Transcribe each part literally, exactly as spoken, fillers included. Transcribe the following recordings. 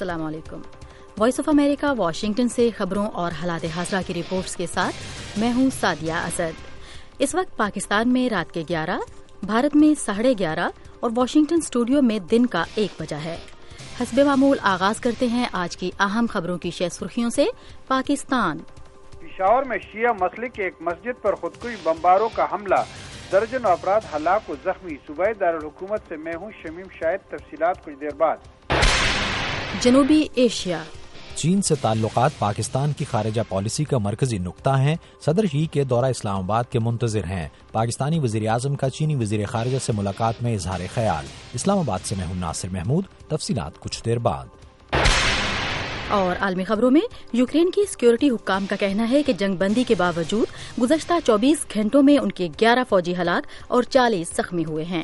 अस्सलाम वालेकुम। Voice of America Washington से खबरों और हालात हाज़रा की रिपोर्ट्स के साथ मैं हूं सादिया असद। इस वक्त पाकिस्तान में रात के ग्यारह, भारत में साढ़े ग्यारह और वाशिंगटन स्टूडियो में दिन का एक बजा है। हस्बे मामूल आगाज करते हैं आज की अहम खबरों की शह सुर्खियों से। पाकिस्तान पेशावर में शिया मसलिक की एक मस्जिद पर खुदकुश बमबारों का हमला, दर्जन अफराद हलाक व जख्मी। सूबाई दारुल हुकूमत से मैं हूं शमीम शाहिद। तफसीलात कुछ देर बाद। जनूबी एशिया, चीन से ताल्लुकात पाकिस्तान की खारिजा पॉलिसी का मरकजी नुक्ता हैं। सदर शी के दौरा इस्लामाबाद के मुंतजिर हैं। पाकिस्तानी वजीर आजम का चीनी वजीर खारिजा से मुलाकात में इजहार ख्याल। इस्लामाबाद से मैं हूं नासिर महमूद। तफसीलात कुछ देर बाद। और आलमी खबरों में यूक्रेन की सिक्योरिटी हुक्काम का कहना है कि जंगबंदी के बावजूद गुज़श्ता चौबीस घंटों में उनके ग्यारह फौजी हलाक और चालीस जख्मी हुए हैं।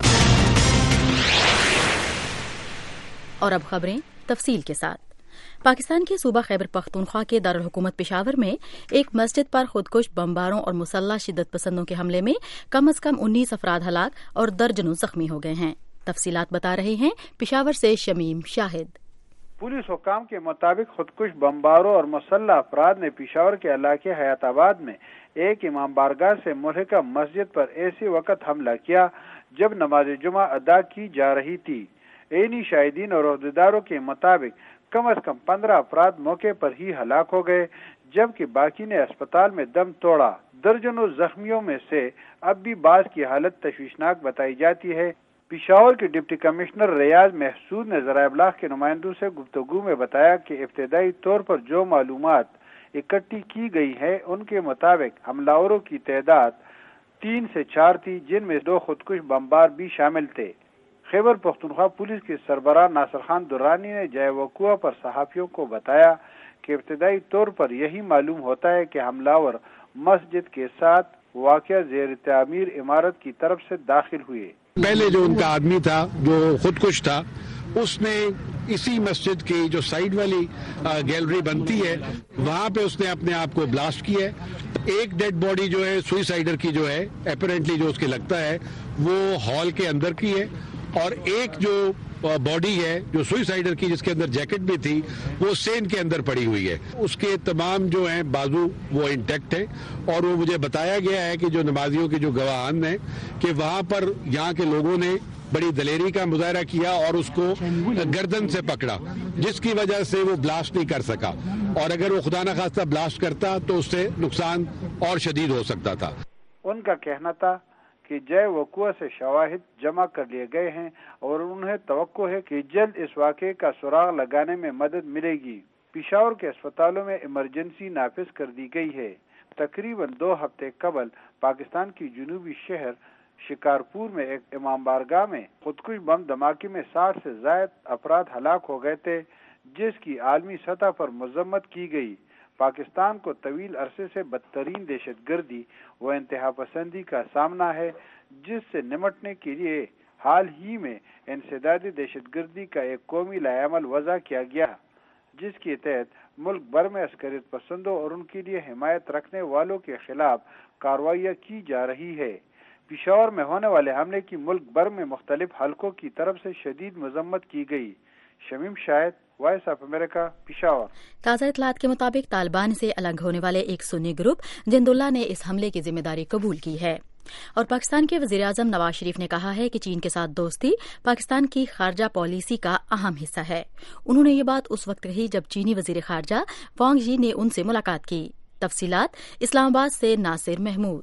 और अब खबरें तफसील के साथ। पाकिस्तान के सूबा खैबर पख्तूनख्वा के दारुल हुकूमत पेशावर में एक मस्जिद पर खुदकुश बमबारों और मुसल्लह शिद्दत पसंदों के हमले में कम अज कम उन्नीस अफराद हलाक और दर्जनों जख्मी हो गए हैं। तफसीलात बता रहे हैं पेशावर से शमीम शाहिद। पुलिस हुकाम के मुताबिक खुदकुश बमबारों और मुसल्लह अफराद ने पेशावर के इलाके हयाताबाद में एक इमाम बारगाह से मुल्हिका मस्जिद पर ऐसे वक्त हमला किया जब नमाज जुमा अदा की जा रही थी। ऐनी शाहिदीन और अहदेदारों के मुताबिक कम अज कम पंद्रह अफराद मौके पर ही हलाक हो गए, जबकि बाकी ने अस्पताल में दम तोड़ा। दर्जनों जख्मियों में से अब भी बाज की हालत तशवीशनाक बताई जाती है। पेशावर के डिप्टी कमिश्नर रियाज महसूद ने ज़राए इब्लाग के नुमाइंदों से गुफ्तगू में बताया कि इब्तदाई तौर पर जो मालूमात इकट्ठी की गई है उनके मुताबिक हमलावरों की तादाद तीन से चार थी, जिनमें दो खुदकुश बमबार भी शामिल थे। खैबर पख्तूनख्वा पुलिस के सरबराह नासिर खान दुर्रानी ने जाए वक़ुआ पर सहाफ़ियों को बताया कि इब्तदाई तौर पर यही मालूम होता है कि हमलावर मस्जिद के साथ वाक़या ज़ेर तामीर इमारत की तरफ से दाखिल हुए। पहले जो उनका आदमी था जो खुदकुश था, उसने इसी मस्जिद की जो साइड वाली गैलरी बनती है वहां पे उसने अपने आप को ब्लास्ट किया है। एक डेड बॉडी जो है सुइसाइडर की जो है अपरेंटली जो उसके लगता है वो हॉल के अंदर की है, और एक जो बॉडी है जो सुइसाइडर की जिसके अंदर जैकेट भी थी वो सेन के अंदर पड़ी हुई है। उसके तमाम जो हैं बाजू वो इंटैक्ट है, और वो मुझे बताया गया है कि जो नमाजियों के जो गवाहान हैं कि वहां पर यहाँ के लोगों ने बड़ी दलेरी का मुजाहरा किया और उसको गर्दन से पकड़ा, जिसकी वजह से वो ब्लास्ट नहीं कर सका, और अगर वो खुदा न खास्ता ब्लास्ट करता तो उससे नुकसान और शदीद हो सकता था। उनका कहना था कि जय वक़ुआ से शवाहिद जमा कर लिए गए हैं और उन्हें तवक्को है कि जल्द इस वाक़े का सुराग लगाने में मदद मिलेगी। पेशावर के अस्पतालों में इमरजेंसी नाफिज कर दी गई है। तकरीबन दो हफ्ते कबल पाकिस्तान की जनूबी शहर शिकारपुर में एक इमाम बारगाह में खुदकुश बम धमाके में साठ से ज़ायद अफराद हलाक हो गए थे, जिसकी आलमी सतह पर मजम्मत की गई। पाकिस्तान को तवील अरसे से बदतरीन दहशत गर्दी व इंतहा पसंदी का सामना है, जिससे निमटने के लिए हाल ही में इंसदादी दहशत गर्दी का एक कौमी लायामल वज़ा किया गया, जिसके तहत मुल्क भर में अस्करियत पसंदों और उनके लिए हिमायत रखने वालों के खिलाफ कार्रवाइयाँ की जा रही है। पेशावर में होने वाले हमले की मुल्क भर में मुख्तलिफ हलकों की तरफ से शदीद मजम्मत की गई। Shamim Shahid, voice of America, Peshawar. ताज़ा इतलात के मुताबिक तालिबान से अलग होने वाले एक सुन्नी ग्रुप जिंदुल्ला ने इस हमले की जिम्मेदारी कबूल की है। और पाकिस्तान के वजीर आजम नवाज शरीफ ने कहा है कि चीन के साथ दोस्ती पाकिस्तान की खारजा पॉलिसी का अहम हिस्सा है। उन्होंने ये बात उस वक्त कही जब चीनी वजीर खारजा वांग यी ने उनसे मुलाकात की। तफसीलात इस्लामाबाद से नासिर महमूद।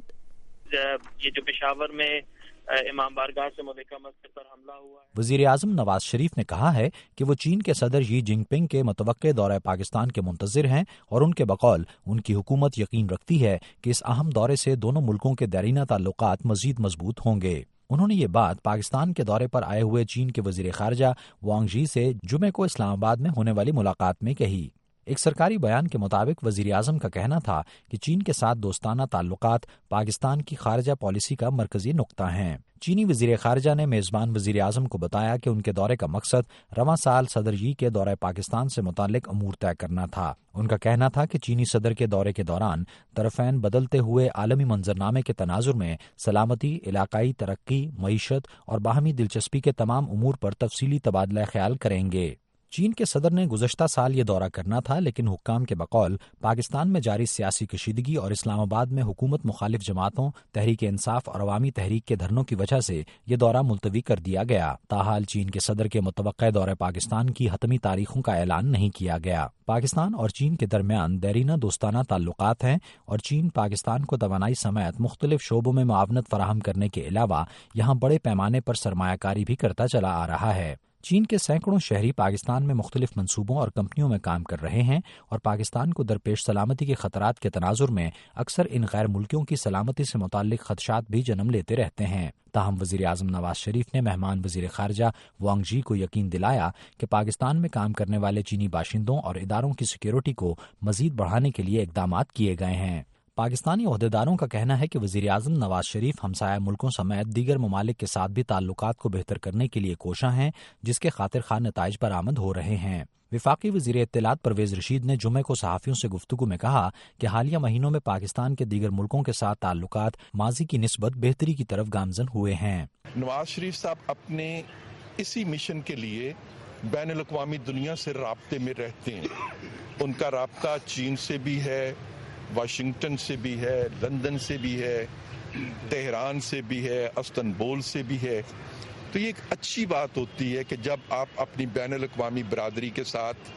ये जो पेशावर में इमाम बारगाह से मुल्हिका मस्जिद पर हमला हुआ है, वजीर आजम नवाज शरीफ ने कहा है कि वो चीन के सदर शी जिनपिंग के मुतवक्के दौरे पाकिस्तान के मुंतजिर हैं, और उनके बकौल उनकी हुकूमत यकीन रखती है कि इस अहम दौरे से दोनों मुल्कों के देरीना ताल्लुकात मजीद मजबूत होंगे। उन्होंने ये बात पाकिस्तान के दौरे पर आए हुए चीन के वजीर खारजा वांग यी से जुमे को इस्लामाबाद में होने वाली मुलाकात में कही। एक सरकारी बयान के मुताबिक वजीर आजम का कहना था कि चीन के साथ दोस्ताना ताल्लुकात पाकिस्तान की खारजा पॉलिसी का मरकजी नुक्ता हैं। चीनी वजीर खारजा ने मेजबान वजीर आजम को बताया कि उनके दौरे का मकसद रवां साल सदर यी के दौरे पाकिस्तान से मुतालिक अमूर तय करना था। उनका कहना था कि चीनी सदर के दौरे के दौरान तरफैन बदलते हुए आलमी मंजरनामे के तनाजुर में सलामती, इलाकाई तरक्की, मईशत और बाहमी दिलचस्पी के तमाम उमूर पर तफसीली तबादला ख्याल करेंगे। چین کے صدر نے گزشتہ سال یہ دورہ کرنا تھا، لیکن حکام کے بقول پاکستان میں جاری سیاسی کشیدگی اور اسلام آباد میں حکومت مخالف جماعتوں، تحریک انصاف اور عوامی تحریک کے دھرنوں کی وجہ سے یہ دورہ ملتوی کر دیا گیا۔ تاحال چین کے صدر کے متوقع دورہ پاکستان کی حتمی تاریخوں کا اعلان نہیں کیا گیا۔ پاکستان اور چین کے درمیان دیرینہ دوستانہ تعلقات ہیں اور چین پاکستان کو توانائی سمیت مختلف شعبوں میں معاونت فراہم کرنے کے علاوہ یہاں بڑے پیمانے پر سرمایہ کاری بھی کرتا چلا آ رہا ہے۔ چین کے سینکڑوں شہری پاکستان میں مختلف منصوبوں اور کمپنیوں میں کام کر رہے ہیں اور پاکستان کو درپیش سلامتی کے خطرات کے تناظر میں اکثر ان غیر ملکیوں کی سلامتی سے متعلق خدشات بھی جنم لیتے رہتے ہیں۔ تاہم وزیر اعظم نواز شریف نے مہمان وزیر خارجہ وانگ جی کو یقین دلایا کہ پاکستان میں کام کرنے والے چینی باشندوں اور اداروں کی سیکیورٹی کو مزید بڑھانے کے لیے اقدامات کیے گئے ہیں۔ پاکستانی عہدیداروں کا کہنا ہے کہ وزیر اعظم نواز شریف ہمسایہ ملکوں سمیت دیگر ممالک کے ساتھ بھی تعلقات کو بہتر کرنے کے لیے کوشاں ہیں، جس کے خاطر خواہ نتائج برآمد ہو رہے ہیں۔ وفاقی وزیر اطلاعات پرویز رشید نے جمعے کو صحافیوں سے گفتگو میں کہا کہ حالیہ مہینوں میں پاکستان کے دیگر ملکوں کے ساتھ تعلقات ماضی کی نسبت بہتری کی طرف گامزن ہوئے ہیں۔ نواز شریف صاحب اپنے اسی مشن کے لیے بین الاقوامی دنیا سے رابطے میں رہتے ہیں۔ ان کا رابطہ چین سے بھی ہے، واشنگٹن سے بھی ہے، لندن سے بھی ہے، تہران سے بھی ہے، استنبول سے بھی ہے۔ تو یہ ایک اچھی بات ہوتی ہے کہ جب آپ اپنی بین الاقوامی برادری کے ساتھ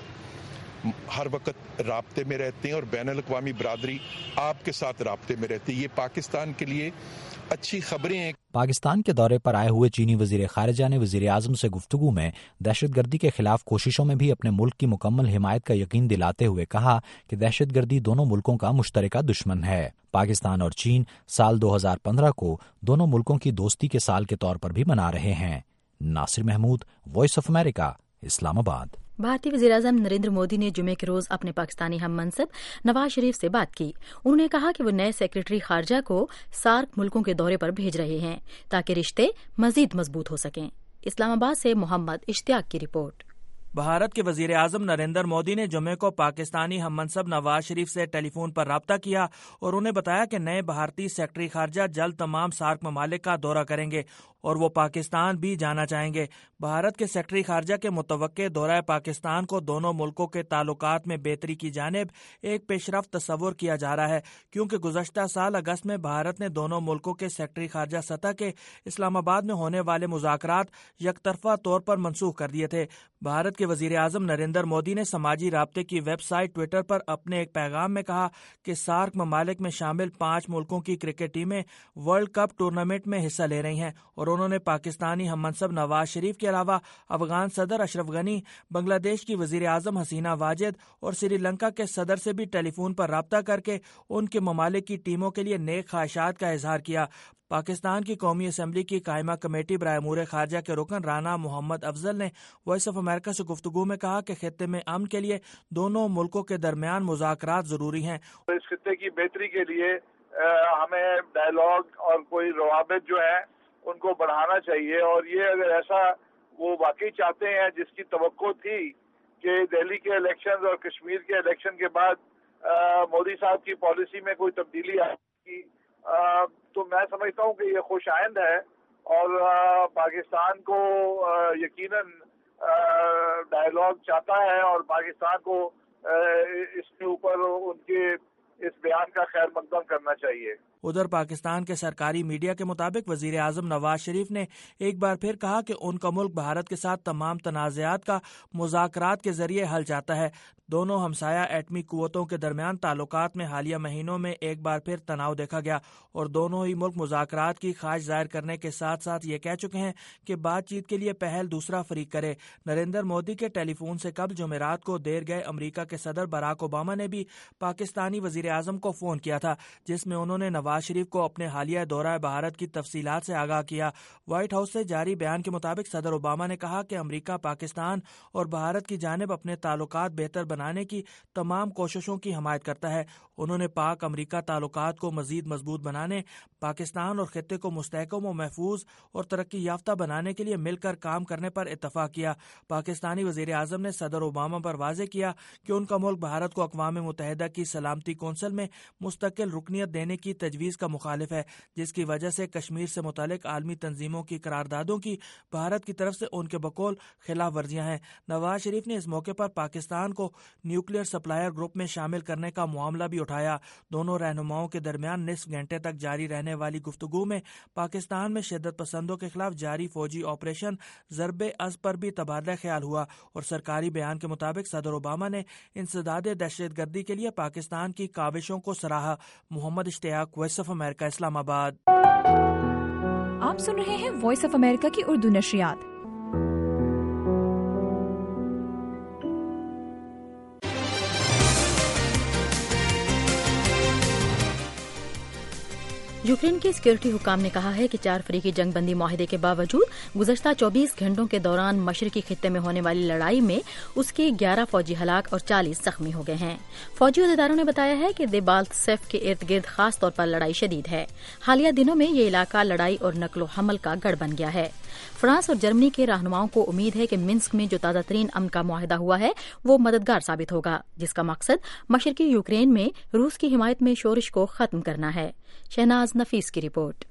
ہر وقت رابطے میں رہتے ہیں اور بین الاقوامی برادری آپ کے ساتھ رابطے میں رہتی ہے، یہ پاکستان کے لیے اچھی خبریں ہیں۔ پاکستان کے دورے پر آئے ہوئے چینی وزیر خارجہ نے وزیر اعظم سے گفتگو میں دہشت گردی کے خلاف کوششوں میں بھی اپنے ملک کی مکمل حمایت کا یقین دلاتے ہوئے کہا کہ دہشت گردی دونوں ملکوں کا مشترکہ دشمن ہے۔ پاکستان اور چین سال دو ہزار پندرہ کو دونوں ملکوں کی دوستی کے سال کے طور پر بھی منا رہے ہیں۔ Nasir Mahmood, voice of America, Islamabad. بھارتی وزیراعظم نریندر مودی نے جمعے کے روز اپنے پاکستانی ہم منصب نواز شریف سے بات کی۔ انہوں نے کہا کہ وہ نئے سیکرٹری خارجہ کو سارک ملکوں کے دورے پر بھیج رہے ہیں تاکہ رشتے مزید مضبوط ہو سکیں۔ اسلام آباد سے محمد اشتیاق کی رپورٹ۔ بھارت کے وزیر اعظم نریندر مودی نے جمعے کو پاکستانی ہم منصب نواز شریف سے ٹیلی فون پر رابطہ کیا اور انہیں بتایا کہ نئے بھارتی سیکرٹری خارجہ جلد تمام سارک ممالک کا دورہ کریں گے اور وہ پاکستان بھی جانا چاہیں گے۔ بھارت کے سیکرٹری خارجہ کے متوقع دورہ پاکستان کو دونوں ملکوں کے تعلقات میں بہتری کی جانب ایک پیش رفت تصور کیا جا رہا ہے، کیونکہ گزشتہ سال اگست میں بھارت نے دونوں ملکوں کے سیکرٹری خارجہ سطح کے اسلام آباد میں ہونے والے مذاکرات یک طرفہ طور پر منسوخ کر دیے تھے۔ بھارت کے وزیر اعظم نریندر مودی نے سماجی رابطے کی ویب سائٹ ٹویٹر پر اپنے ایک پیغام میں کہا کہ سارک ممالک میں شامل پانچ ملکوں کی کرکٹ ٹیمیں ورلڈ کپ ٹورنامنٹ میں حصہ لے رہی ہیں اور انہوں نے پاکستانی ہم منصب نواز شریف کے علاوہ افغان صدر اشرف غنی، بنگلہ دیش کی وزیر اعظم حسینہ واجد اور سری لنکا کے صدر سے بھی ٹیلی فون پر رابطہ کر کے ان کے ممالک کی ٹیموں کے لیے نیک خواہشات کا اظہار کیا۔ پاکستان کی قومی اسمبلی کی قائمہ کمیٹی برائے امور خارجہ کے رکن رانا محمد افضل نے وائس آف امریکہ سے گفتگو میں کہا کہ خطے میں امن کے لیے دونوں ملکوں کے درمیان مذاکرات ضروری ہیں۔ اس خطے کی بہتری کے لیے ہمیں ڈائیلاگ اور کوئی روابط جو ہیں ان کو بڑھانا چاہیے، اور یہ اگر ایسا وہ واقعی چاہتے ہیں جس کی توقع تھی کہ دہلی کے الیکشن اور کشمیر کے الیکشن کے بعد مودی صاحب کی پالیسی میں کوئی تبدیلی آئے گی، تو میں سمجھتا ہوں کہ یہ خوش آئند ہے اور پاکستان کو یقیناً ڈائیلاگ چاہتا ہے اور پاکستان کو اس کے اوپر ان کے اس بیان کا خیر مقدم کرنا چاہیے۔ ادھر پاکستان کے سرکاری میڈیا کے مطابق وزیر اعظم نواز شریف نے ایک بار پھر کہا کہ ان کا ملک بھارت کے ساتھ تمام تنازعات کا مذاکرات کے ذریعے حل چاہتا ہے۔ دونوں ہمسایہ ایٹمی قوتوں کے درمیان تعلقات میں حالیہ مہینوں میں ایک بار پھر تناؤ دیکھا گیا اور دونوں ہی ملک مذاکرات کی خواہش ظاہر کرنے کے ساتھ ساتھ یہ کہہ چکے ہیں کہ بات چیت کے لیے پہل دوسرا فریق کرے۔ نریندر مودی کے ٹیلی فون سے قبل جمعرات کو دیر گئے امریکہ کے صدر براک اوباما نے بھی پاکستانی وزیر اعظم کو فون کیا تھا، جس میں انہوں نے نواز شریف کو اپنے حالیہ دورہ بھارت کی تفصیلات سے آگاہ کیا۔ وائٹ ہاؤس سے جاری بیان کے مطابق صدر اوباما نے کہا کہ امریکہ پاکستان اور بھارت کی جانب اپنے تعلقات بہتر بنانے کی تمام کوششوں کی حمایت کرتا ہے۔ انہوں نے پاک امریکہ تعلقات کو مزید مضبوط بنانے، پاکستان اور خطے کو مستحکم و محفوظ اور ترقی یافتہ بنانے کے لیے مل کر کام کرنے پر اتفاق کیا۔ پاکستانی وزیر اعظم نے صدر اوباما پر واضح کیا کہ ان کا ملک بھارت کو اقوام متحدہ کی سلامتی کونسل میں مستقل رکنیت دینے کی تجویز تجویز کا مخالف ہے، جس کی وجہ سے کشمیر سے متعلق عالمی تنظیموں کی قراردادوں کی بھارت کی طرف سے ان کے بقول خلاف ورزیاں ہیں۔ نواز شریف نے اس موقع پر پاکستان کو نیوکلیئر سپلائر گروپ میں شامل کرنے کا معاملہ بھی اٹھایا۔ دونوں رہنماؤں کے درمیان نصف گھنٹے تک جاری رہنے والی گفتگو میں پاکستان میں شدت پسندوں کے خلاف جاری فوجی آپریشن ضرب از پر بھی تبادلہ خیال ہوا، اور سرکاری بیان کے مطابق صدر اوباما نے انسداد دہشت گردی کے لیے پاکستان کی کاوشوں کو سراہا۔ محمد اشتیاق، وائس آف امریکہ، اسلام آباد۔ آپ سن رہے ہیں وائس آف امریکہ کی اردو نشریات۔ یوکرین کے سیکورٹی حکام نے کہا ہے کہ چار فریقی جنگ بندی معاہدے کے باوجود گزشتہ چوبیس گھنٹوں کے دوران مشرقی خطے میں ہونے والی لڑائی میں اس کے گیارہ فوجی ہلاک اور چالیس زخمی ہو گئے ہیں۔ فوجی عہدیداروں نے بتایا ہے کہ دیبالت سیف کے ارد گرد خاص طور پر لڑائی شدید ہے۔ حالیہ دنوں میں یہ علاقہ لڑائی اور نقل و حمل کا گڑھ بن گیا ہے۔ فرانس اور جرمنی کے رہنماؤں کو امید ہے کہ منسک میں جو تازہ ترین امن کا معاہدہ ہوا ہے وہ مددگار ثابت ہوگا، جس کا مقصد مشرقی یوکرین میں روس کی حمایت میں شورش کو ختم کرنا ہے۔ شہناز نفیس کی رپورٹ۔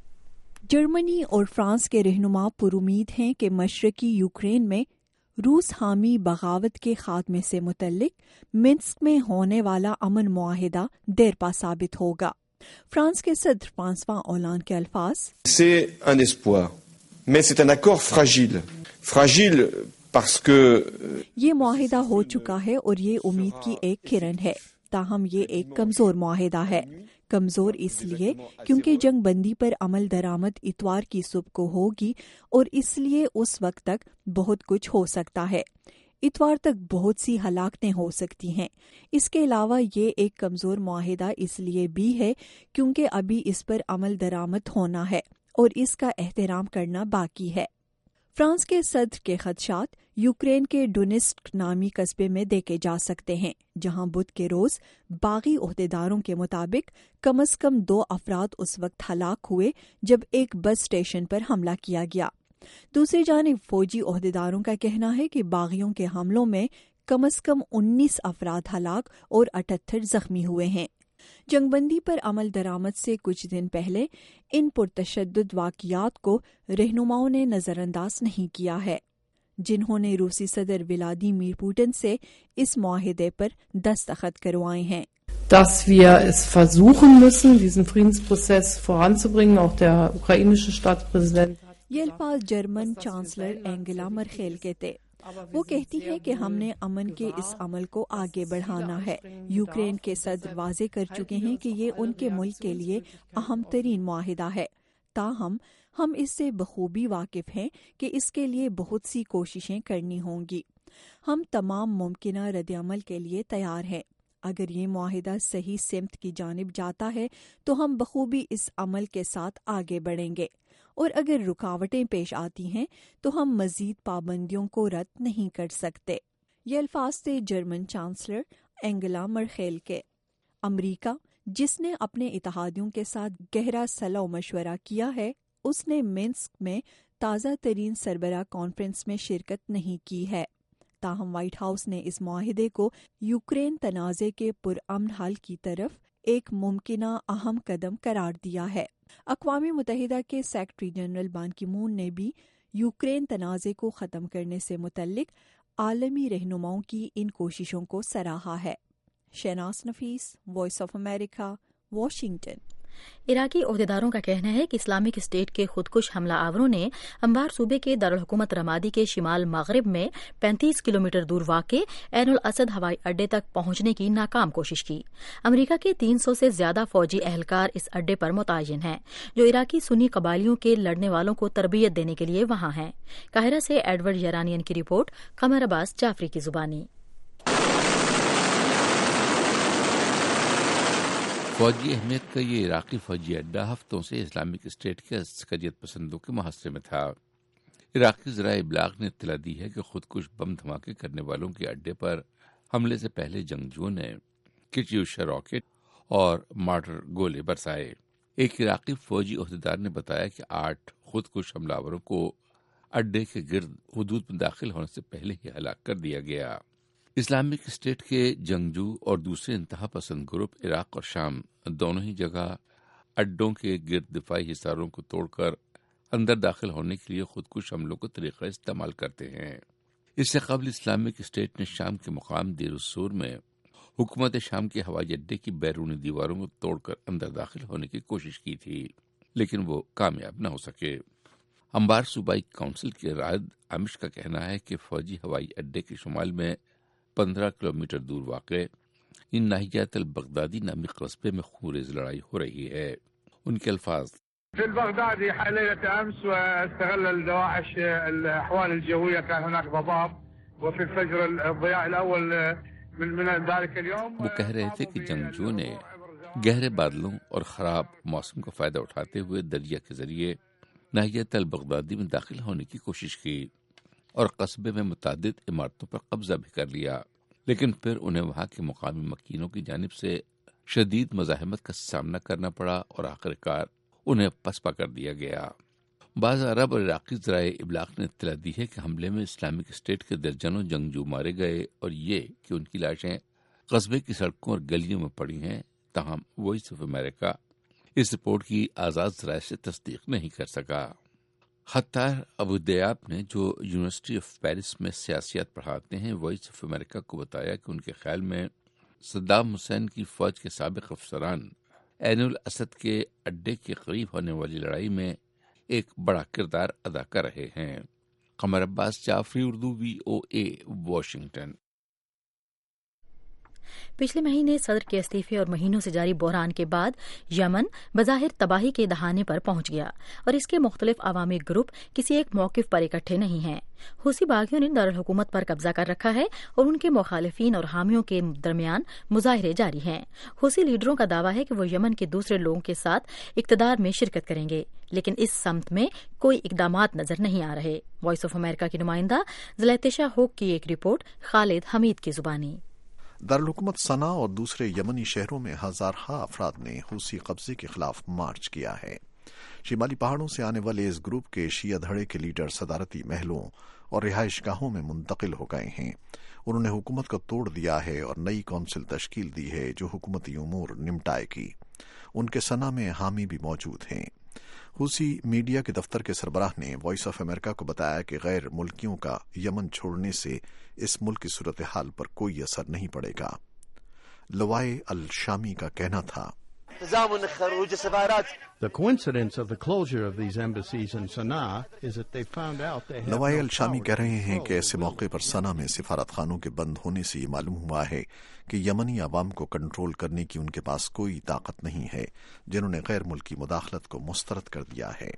جرمنی اور فرانس کے رہنما پر امید ہیں کہ مشرقی یوکرین میں روس حامی بغاوت کے خاتمے سے متعلق منسک میں ہونے والا امن معاہدہ دیر پا ثابت ہوگا۔ فرانس کے صدر فرانسوا اولانڈ کے الفاظ، C'est un espoir, mais c'est un accord fragile. Fragile parce que یہ معاہدہ ہو چکا ہے اور یہ امید کی ایک کرن ہے، تاہم یہ ایک کمزور معاہدہ ہے۔ کمزور اس لیے کیونکہ جنگ بندی پر عمل درآمد اتوار کی صبح کو ہوگی اور اس لیے اس وقت تک بہت کچھ ہو سکتا ہے۔ اتوار تک بہت سی ہلاکتیں ہو سکتی ہیں۔ اس کے علاوہ یہ ایک کمزور معاہدہ اس لیے بھی ہے کیونکہ ابھی اس پر عمل درآمد ہونا ہے اور اس کا احترام کرنا باقی ہے۔ فرانس کے صدر کے خدشات یوکرین کے ڈونیٹسک نامی قصبے میں دیکھے جا سکتے ہیں، جہاں بدھ کے روز باغی عہدیداروں کے مطابق کم از کم دو افراد اس وقت ہلاک ہوئے جب ایک بس اسٹیشن پر حملہ کیا گیا۔ دوسری جانب فوجی عہدیداروں کا کہنا ہے کہ باغیوں کے حملوں میں کم از کم انیس افراد ہلاک اور اٹھہتر زخمی ہوئے ہیں۔ جنگ بندی پر عمل درآمد سے کچھ دن پہلے ان پرتشدد واقعات کو رہنماؤں نے نظر انداز نہیں کیا ہے، جنہوں نے روسی صدر ولادیمیر پوٹن سے اس معاہدے پر دستخط کروائے ہیں۔ Dass wir es versuchen müssen, diesen Friedensprozess voranzubringen, auch der ukrainische Staatspräsident. یہ الفاظ جرمن چانسلر اینگلا مرکل کے تھے۔ وہ کہتی ہے کہ ہم نے امن کے اس عمل کو آگے بڑھانا ہے۔ یوکرین کے صدر واضح کر چکے ہیں کہ یہ ان کے ملک کے لیے اہم ترین معاہدہ ہے، تاہم ہم اس سے بخوبی واقف ہیں کہ اس کے لیے بہت سی کوششیں کرنی ہوں گی۔ ہم تمام ممکنہ رد عمل کے لیے تیار ہیں۔ اگر یہ معاہدہ صحیح سمت کی جانب جاتا ہے تو ہم بخوبی اس عمل کے ساتھ آگے بڑھیں گے، اور اگر رکاوٹیں پیش آتی ہیں تو ہم مزید پابندیوں کو رد نہیں کر سکتے۔ یہ الفاظ تھے جرمن چانسلر اینگلا مرکل کے۔ امریکہ، جس نے اپنے اتحادیوں کے ساتھ گہرا صلاح و مشورہ کیا ہے، اس نے منسک میں تازہ ترین سربراہ کانفرنس میں شرکت نہیں کی ہے۔ تاہم وائٹ ہاؤس نے اس معاہدے کو یوکرین تنازع کے پرامن حل کی طرف ایک ممکنہ اہم قدم قرار دیا ہے۔ اقوام متحدہ کے سیکرٹری جنرل بان کی مون نے بھی یوکرین تنازع کو ختم کرنے سے متعلق عالمی رہنماؤں کی ان کوششوں کو سراہا ہے۔ Shahnaz Nafees, voice of America, Washington. عراقی عہدیداروں کا کہنا ہے کہ اسلامک اسٹیٹ کے خودکش حملہ آوروں نے انبار صوبے کے دارالحکومت رمادی کے شمال مغرب میں پینتیس کلومیٹر دور واقع عین الاسد ہوائی اڈے تک پہنچنے کی ناکام کوشش کی۔ امریکہ کے تین سو سے زیادہ فوجی اہلکار اس اڈے پر متعین ہیں، جو عراقی سنی قبائلیوں کے لڑنے والوں کو تربیت دینے کے لیے وہاں ہیں۔ قاہرہ سے ایڈورڈ یرانین کی رپورٹ، قمر عباس جعفری کی زبانی۔ فوجی اہمیت کا یہ عراقی فوجی اڈہ ہفتوں سے اسلامک اسٹیٹ کے عسکریت پسندوں کے محاصرے میں تھا۔ عراقی ذرائع ابلاغ نے اطلاع دی ہے کہ خودکش بم دھماکے کرنے والوں کے اڈے پر حملے سے پہلے جنگجوؤں نے کیٹیوشا راکٹ اور مارٹر گولے برسائے۔ ایک عراقی فوجی عہدیدار نے بتایا کہ آٹھ خودکش حملہ آوروں کو اڈے کے گرد حدود میں داخل ہونے سے پہلے ہی ہلاک کر دیا گیا۔ اسلامک اسٹیٹ کے جنگجو اور دوسرے انتہا پسند گروپ عراق اور شام دونوں ہی جگہ اڈوں کے گرد دفاعی حصاروں کو توڑ کر اندر داخل ہونے کے لیے خودکش حملوں کا طریقہ استعمال کرتے ہیں۔ اس سے قبل اسلامک اسٹیٹ نے شام کے مقام دیر السور میں حکومت شام کے ہوائی اڈے کی بیرونی دیواروں کو توڑ کر اندر داخل ہونے کی کوشش کی تھی، لیکن وہ کامیاب نہ ہو سکے۔ انبار صوبائی کونسل کے رائد امش کا کہنا ہے کہ فوجی ہوائی اڈے کے شمال میں پندرہ کلومیٹر دور واقع ان ناحیات البغدادی نامی قصبے میں خونریز لڑائی ہو رہی ہے۔ ان کے الفاظ: في البغدادي ليلة أمس واستغل الدواعش الأحوال الجوية، كان هناك ضباب وفي الفجر الضياء الأول من من ذلك اليوم۔ وہ کہہ رہے تھے کہ جنگجوؤں نے گہرے بادلوں اور خراب موسم کا فائدہ اٹھاتے ہوئے دریا کے ذریعے ناحیت البغدادی میں داخل ہونے کی کوشش کی اور قصبے میں متعدد عمارتوں پر قبضہ بھی کر لیا، لیکن پھر انہیں وہاں کے مقامی مکینوں کی جانب سے شدید مزاحمت کا سامنا کرنا پڑا اور آخرکار انہیں پسپا کر دیا گیا۔ بعض عرب اور عراقی ذرائع ابلاغ نے اطلاع دی ہے کہ حملے میں اسلامک اسٹیٹ کے درجنوں جنگجو مارے گئے اور یہ کہ ان کی لاشیں قصبے کی سڑکوں اور گلیوں میں پڑی ہیں، تاہم وائس آف امریکہ اس رپورٹ کی آزاد ذرائع سے تصدیق نہیں کر سکا۔ خطار ابو دیاب نے جو یونیورسٹی آف پیرس میں سیاسیات پڑھاتے ہیں، وائس آف امریکہ کو بتایا کہ ان کے خیال میں صدام حسین کی فوج کے سابق افسران عین الاسد کے اڈے کے قریب ہونے والی لڑائی میں ایک بڑا کردار ادا کر رہے ہیں۔ Qamar Abbas Jafri, Urdu V O A, Washington. پچھلے مہینے صدر کے استعفے اور مہینوں سے جاری بحران کے بعد یمن بظاہر تباہی کے دہانے پر پہنچ گیا اور اس کے مختلف عوامی گروپ کسی ایک موقف پر اکٹھے نہیں ہیں۔ حوثی باغیوں نے دارالحکومت پر قبضہ کر رکھا ہے اور ان کے مخالفین اور حامیوں کے درمیان مظاہرے جاری ہیں۔ حوثی لیڈروں کا دعویٰ ہے کہ وہ یمن کے دوسرے لوگوں کے ساتھ اقتدار میں شرکت کریں گے، لیکن اس سمت میں کوئی اقدامات نظر نہیں آ رہے۔ وائس آف امریکہ کی نمائندہ زلیتشا ہوک کی ایک رپورٹ، خالد حمید کی زبانی۔ دارالحکومت صنعا اور دوسرے یمنی شہروں میں ہزارہا افراد نے حوثی قبضے کے خلاف مارچ کیا ہے۔ شمالی پہاڑوں سے آنے والے اس گروپ کے شیعہ دھڑے کے لیڈر صدارتی محلوں اور رہائش گاہوں میں منتقل ہو گئے ہیں۔ انہوں نے حکومت کو توڑ دیا ہے اور نئی کونسل تشکیل دی ہے جو حکومتی امور نمٹائے گی۔ ان کے صنعا میں حامی بھی موجود ہیں۔ حوثی میڈیا کے دفتر کے سربراہ نے وائس آف امریکہ کو بتایا کہ غیر ملکیوں کا یمن چھوڑنے سے اس ملک کی صورتحال پر کوئی اثر نہیں پڑے گا۔ لوائے الشامی کا کہنا تھا، لوائے الشامی کہہ رہے ہیں کہ ایسے موقع پر صنعا میں سفارت خانوں کے بند ہونے سے یہ معلوم ہوا ہے کہ یمنی عوام کو کنٹرول کرنے کی ان کے پاس کوئی طاقت نہیں ہے، جنہوں نے غیر ملکی مداخلت کو مسترد کر دیا ہے۔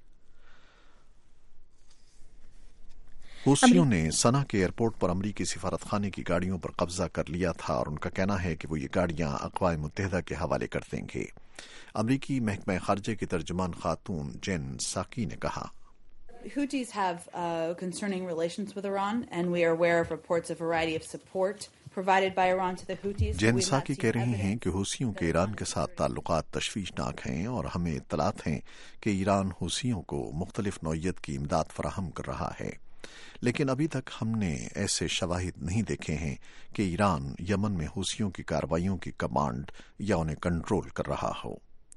حوثیوں نے صنعا کے ایئرپورٹ پر امریکی سفارت خانے کی گاڑیوں پر قبضہ کر لیا تھا اور ان کا کہنا ہے کہ وہ یہ گاڑیاں اقوام متحدہ کے حوالے کر دیں گے۔ امریکی محکمہ خارجہ کی ترجمان خاتون جین ساکی نے کہا، Houthis have uh, concerning relations with Iran, and we are aware of reports of a variety of support provided by Iran to the Houthis. Jain ساکی کہہ رہی ہیں کہ حوثیوں کے ایران کے ساتھ تعلقات تشویشناک ہیں اور ہمیں اطلاعات ہیں کہ ایران حوثیوں کو مختلف نوعیت کی امداد فراہم کر رہا ہے، لیکن ابھی تک ہم نے ایسے شواہد نہیں دیکھے ہیں کہ ایران یمن میں حوثیوں کی کارروائیوں کی کمانڈ یا انہیں کنٹرول کر رہا ہو۔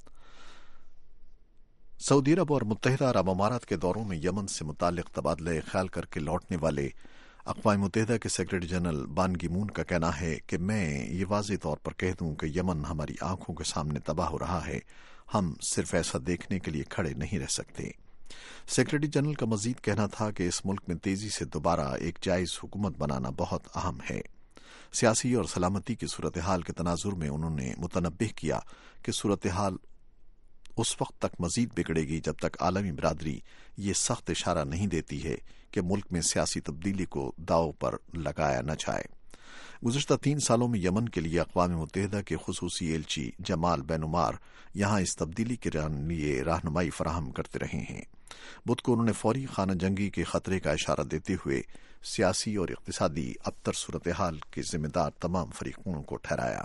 سعودی عرب اور متحدہ عرب امارات کے دوروں میں یمن سے متعلق تبادلہ خیال کر کے لوٹنے والے اقوام متحدہ کے سیکرٹری جنرل بان کی مون کا کہنا ہے کہ میں یہ واضح طور پر کہہ دوں کہ یمن ہماری آنکھوں کے سامنے تباہ ہو رہا ہے، ہم صرف ایسا دیکھنے کے لیے کھڑے نہیں رہ سکتے۔ سیکرٹری جنرل کا مزید کہنا تھا کہ اس ملک میں تیزی سے دوبارہ ایک جائز حکومت بنانا بہت اہم ہے۔ سیاسی اور سلامتی کی صورتحال کے تناظر میں انہوں نے متنبہ کیا کہ صورتحال اس وقت تک مزید بگڑے گی جب تک عالمی برادری یہ سخت اشارہ نہیں دیتی ہے کہ ملک میں سیاسی تبدیلی کو داؤ پر لگایا نہ جائے۔ گزشتہ تین سالوں میں یمن کے لیے اقوام متحدہ کے خصوصی ایلچی جمال بین عمار یہاں اس تبدیلی کے لیے رہنمائی فراہم کرتے رہے ہیں۔ بدھ کو انہوں نے فوری خانہ جنگی کے خطرے کا اشارہ دیتے ہوئے سیاسی اور اقتصادی ابتر صورتحال کے ذمہ دار تمام فریقوں کو ٹھہرایا۔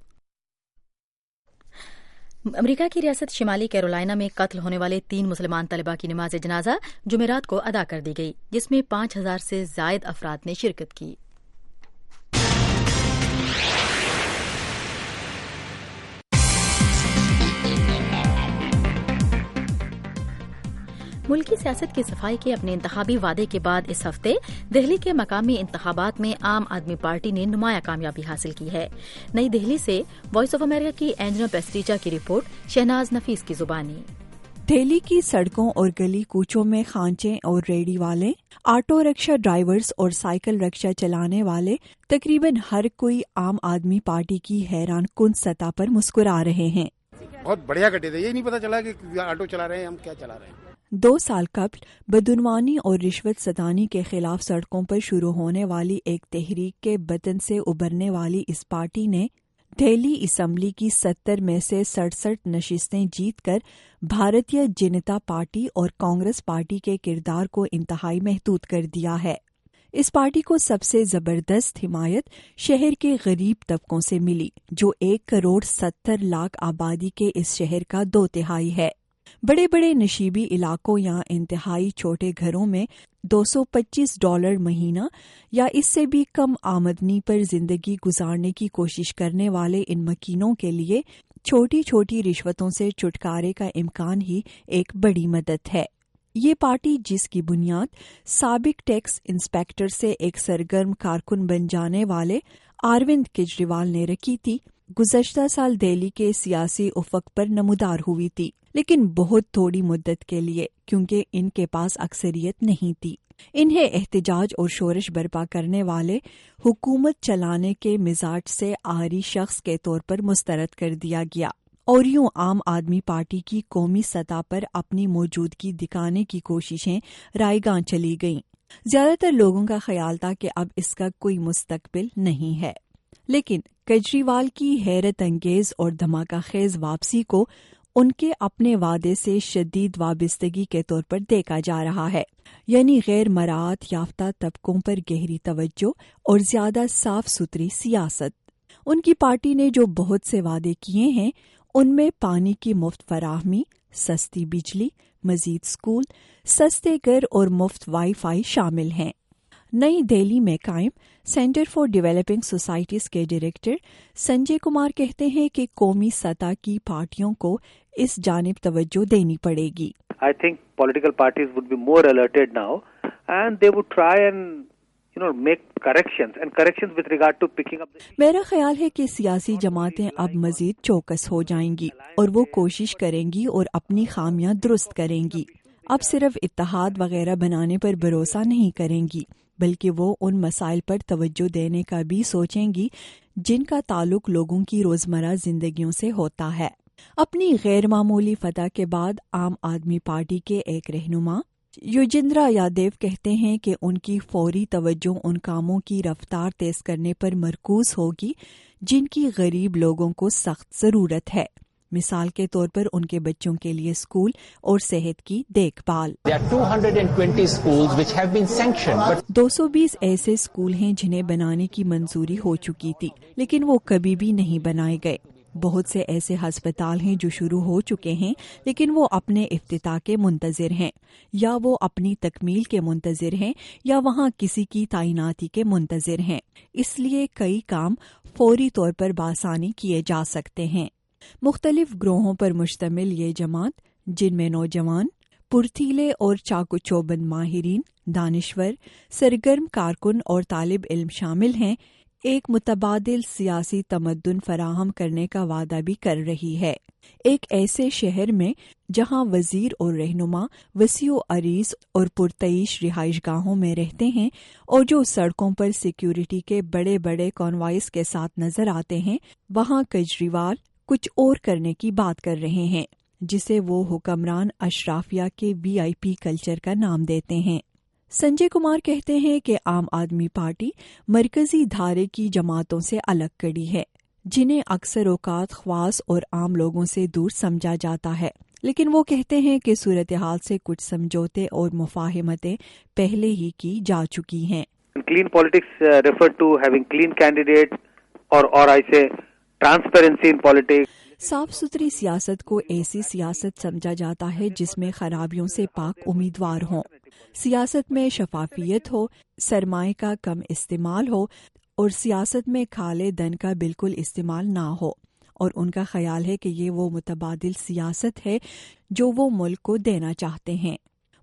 امریکہ کی ریاست شمالی کیرولائنا میں قتل ہونے والے تین مسلمان طلبہ کی نماز جنازہ جمعرات کو ادا کر دی گئی، جس میں پانچ ہزار سے زائد افراد نے شرکت کی۔ ملکی سیاست کی صفائی کے اپنے انتخابی وعدے کے بعد اس ہفتے دہلی کے مقامی انتخابات میں عام آدمی پارٹی نے نمایاں کامیابی حاصل کی ہے. نئی دہلی سے وائس آف امریکہ کی اینجنا پیسٹریچا کی رپورٹ شہناز نفیس کی زبانی. دہلی کی سڑکوں اور گلی کوچوں میں خانچے اور ریڑھی والے، آٹو رکشہ ڈرائیورز اور سائیکل رکشہ چلانے والے تقریباً ہر کوئی عام آدمی پارٹی کی حیران کن سطح پر مسکرا رہے ہیں. بہت بڑھیا گڈے تھے، یہ نہیں پتا چلا کہ آٹو چلا رہے ہیں ہم کیا چلا رہے ہیں. دو سال قبل بدعنوانی اور رشوت ستانی کے خلاف سڑکوں پر شروع ہونے والی ایک تحریک کے بطن سے ابھرنے والی اس پارٹی نے دہلی اسمبلی کی ستر میں سے سڑسٹھ نشستیں جیت کر بھارتیہ جنتا پارٹی اور کانگریس پارٹی کے کردار کو انتہائی محدود کر دیا ہے. اس پارٹی کو سب سے زبردست حمایت شہر کے غریب طبقوں سے ملی، جو ایک کروڑ ستر لاکھ آبادی کے اس شہر کا دو تہائی ہے. بڑے بڑے نشیبی علاقوں یا انتہائی چھوٹے گھروں میں دو سو پچیس ڈالر مہینہ یا اس سے بھی کم آمدنی پر زندگی گزارنے کی کوشش کرنے والے ان مکینوں کے لیے چھوٹی چھوٹی رشوتوں سے چھٹکارے کا امکان ہی ایک بڑی مدد ہے. یہ پارٹی، جس کی بنیاد سابق ٹیکس انسپیکٹر سے ایک سرگرم کارکن بن جانے والے اروند کیجریوال نے رکھی تھی، گزشتہ سال دہلی کے سیاسی افق پر نمودار ہوئی تھی، لیکن بہت تھوڑی مدت کے لیے، کیونکہ ان کے پاس اکثریت نہیں تھی. انہیں احتجاج اور شورش برپا کرنے والے حکومت چلانے کے مزاج سے عاری شخص کے طور پر مسترد کر دیا گیا، اور یوں عام آدمی پارٹی کی قومی سطح پر اپنی موجودگی دکھانے کی کوششیں رائیگاں چلی گئیں. زیادہ تر لوگوں کا خیال تھا کہ اب اس کا کوئی مستقبل نہیں ہے، لیکن کیجریوال کی حیرت انگیز اور دھماکہ خیز واپسی کو ان کے اپنے وعدے سے شدید وابستگی کے طور پر دیکھا جا رہا ہے، یعنی غیر مراعات یافتہ طبقوں پر گہری توجہ اور زیادہ صاف ستھری سیاست. ان کی پارٹی نے جو بہت سے وعدے کیے ہیں، ان میں پانی کی مفت فراہمی، سستی بجلی، مزید اسکول، سستے گھر اور مفت وائی فائی شامل ہیں. نئی دہلی میں قائم سینٹر فار ڈیولپنگ سوسائٹیز کے ڈائریکٹر سنجے کمار کہتے ہیں کہ قومی سطح کی پارٹیوں کو اس جانب توجہ دینی پڑے گی. I think political parties would be more alerted now and they would try and you know make corrections and corrections with regard to picking up the... میرا خیال ہے کہ سیاسی جماعتیں اب مزید چوکس ہو جائیں گی اور وہ کوشش کریں گی اور اپنی خامیاں درست کریں گی. اب صرف اتحاد وغیرہ بنانے پر بھروسہ نہیں کریں گی، بلکہ وہ ان مسائل پر توجہ دینے کا بھی سوچیں گی جن کا تعلق لوگوں کی روزمرہ زندگیوں سے ہوتا ہے. اپنی غیر معمولی فتح کے بعد عام آدمی پارٹی کے ایک رہنما یوجندرا یادیو کہتے ہیں کہ ان کی فوری توجہ ان کاموں کی رفتار تیز کرنے پر مرکوز ہوگی جن کی غریب لوگوں کو سخت ضرورت ہے. مثال کے طور پر ان کے بچوں کے لیے اسکول اور صحت کی دیکھ بھال. دو سو بیس ایسے اسکول ہیں جنہیں بنانے کی منظوری ہو چکی تھی، لیکن وہ کبھی بھی نہیں بنائے گئے. بہت سے ایسے ہسپتال ہیں جو شروع ہو چکے ہیں، لیکن وہ اپنے افتتاح کے منتظر ہیں، یا وہ اپنی تکمیل کے منتظر ہیں، یا وہاں کسی کی تعیناتی کے منتظر ہیں. اس لیے کئی کام فوری طور پر بآسانی کیے جا سکتے ہیں. مختلف گروہوں پر مشتمل یہ جماعت، جن میں نوجوان، پرتیلے اور چاقو چوبند ماہرین، دانشور، سرگرم کارکن اور طالب علم شامل ہیں، ایک متبادل سیاسی تمدن فراہم کرنے کا وعدہ بھی کر رہی ہے. ایک ایسے شہر میں جہاں وزیر اور رہنما وسیع و عریض اور پرتعیش رہائش گاہوں میں رہتے ہیں اور جو سڑکوں پر سیکیورٹی کے بڑے بڑے کانوائز کے ساتھ نظر آتے ہیں، وہاں کیجریوال کچھ اور کرنے کی بات کر رہے ہیں، جسے وہ حکمران اشرافیہ کے وی آئی پی کلچر کا نام دیتے ہیں. سنجے کمار کہتے ہیں کہ عام آدمی پارٹی مرکزی دھارے کی جماعتوں سے الگ کڑی ہے، جنہیں اکثر اوقات خواص اور عام لوگوں سے دور سمجھا جاتا ہے. لیکن وہ کہتے ہیں کہ صورتحال سے کچھ سمجھوتے اور مفاہمتیں پہلے ہی کی جا چکی ہیں. Clean politics uh, refer to having clean candidates or or I say transparency in politics. صاف ستھری سیاست کو ایسی سیاست سمجھا جاتا ہے جس میں خرابیوں سے پاک امیدوار ہوں، سیاست میں شفافیت ہو، سرمائے کا کم استعمال ہو اور سیاست میں کالے دھن کا بالکل استعمال نہ ہو. اور ان کا خیال ہے کہ یہ وہ متبادل سیاست ہے جو وہ ملک کو دینا چاہتے ہیں.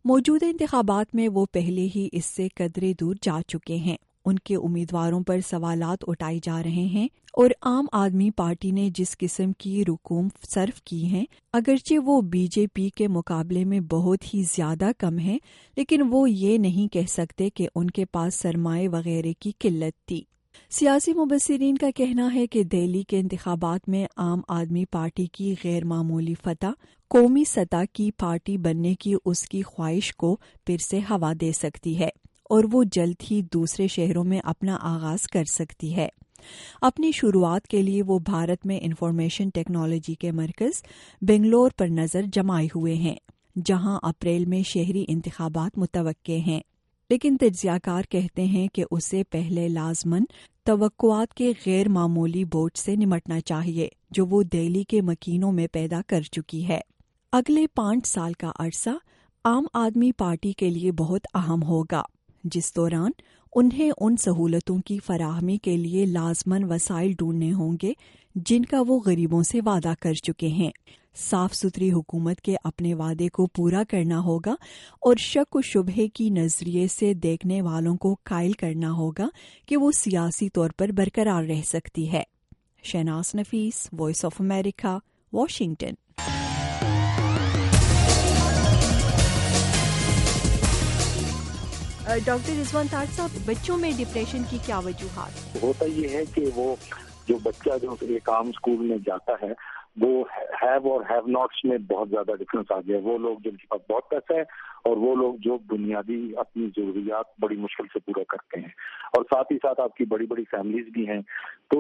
मौजूदा इंतखाबात में वो पहले ही इससे कदरे दूर जा चुके हैं। उनके उम्मीदवारों पर सवालात उठाए जा रहे हैं और आम आदमी पार्टी ने जिस किस्म की रकूम सर्फ की है, अगरचे वो बीजेपी के मुकाबले में बहुत ही ज्यादा कम है, लेकिन वो ये नहीं कह सकते कि उनके पास सरमाए वगैरह की किल्लत थी। सियासी मुबस्सिरीन का कहना है कि दिल्ली के इंतखाबात में आम आदमी पार्टी की गैर मामूली फतह कौमी सतह की पार्टी बनने की उसकी ख्वाहिश को फिर से हवा दे सकती है और वो जल्द ही दूसरे शहरों में अपना आगाज कर सकती है। अपनी शुरुआत के लिए वो भारत में इंफॉर्मेशन टेक्नोलॉजी के मरकज बेंगलोर पर नजर जमाए हुए हैं, जहां अप्रैल में शहरी इंतखाबात मुतवक्के हैं। लेकिन तज्जियाकार कहते हैं कि उसे पहले लाजमन तवक्कुआत के गैर मामूली बोझ से निमटना चाहिए जो वो दिल्ली के मकीनों में पैदा कर चुकी है। अगले पाँच साल का अरसा आम आदमी पार्टी के लिए बहुत अहम होगा, जिस दौरान उन्हें उन सहूलतों की फराहमी के लिए लाजमन वसाइल ढूंढने होंगे जिनका वो गरीबों से वादा कर चुके हैं। साफ सुथरी हुकूमत के अपने वादे को पूरा करना होगा और शक व शुबहे की नजरिए से देखने वालों को कायल करना होगा कि वो सियासी तौर पर बरकरार रह सकती है। Shahnaz Nafees, voice of America, Washington. Doctor Rizwan Taj साहब, बच्चों में डिप्रेशन की क्या वजूहात? होता ये है कि वो जो बच्चा जो एक आम स्कूल में जाता है वो हैव और हैव नॉट्स में बहुत ज्यादा डिफरेंस आ गया। वो लोग जिनके पास बहुत पैसा है और वो लोग जो बुनियादी अपनी जरूरियात बड़ी मुश्किल से पूरा करते हैं, और साथ ही साथ आपकी बड़ी बड़ी फैमिलीज भी हैं। तो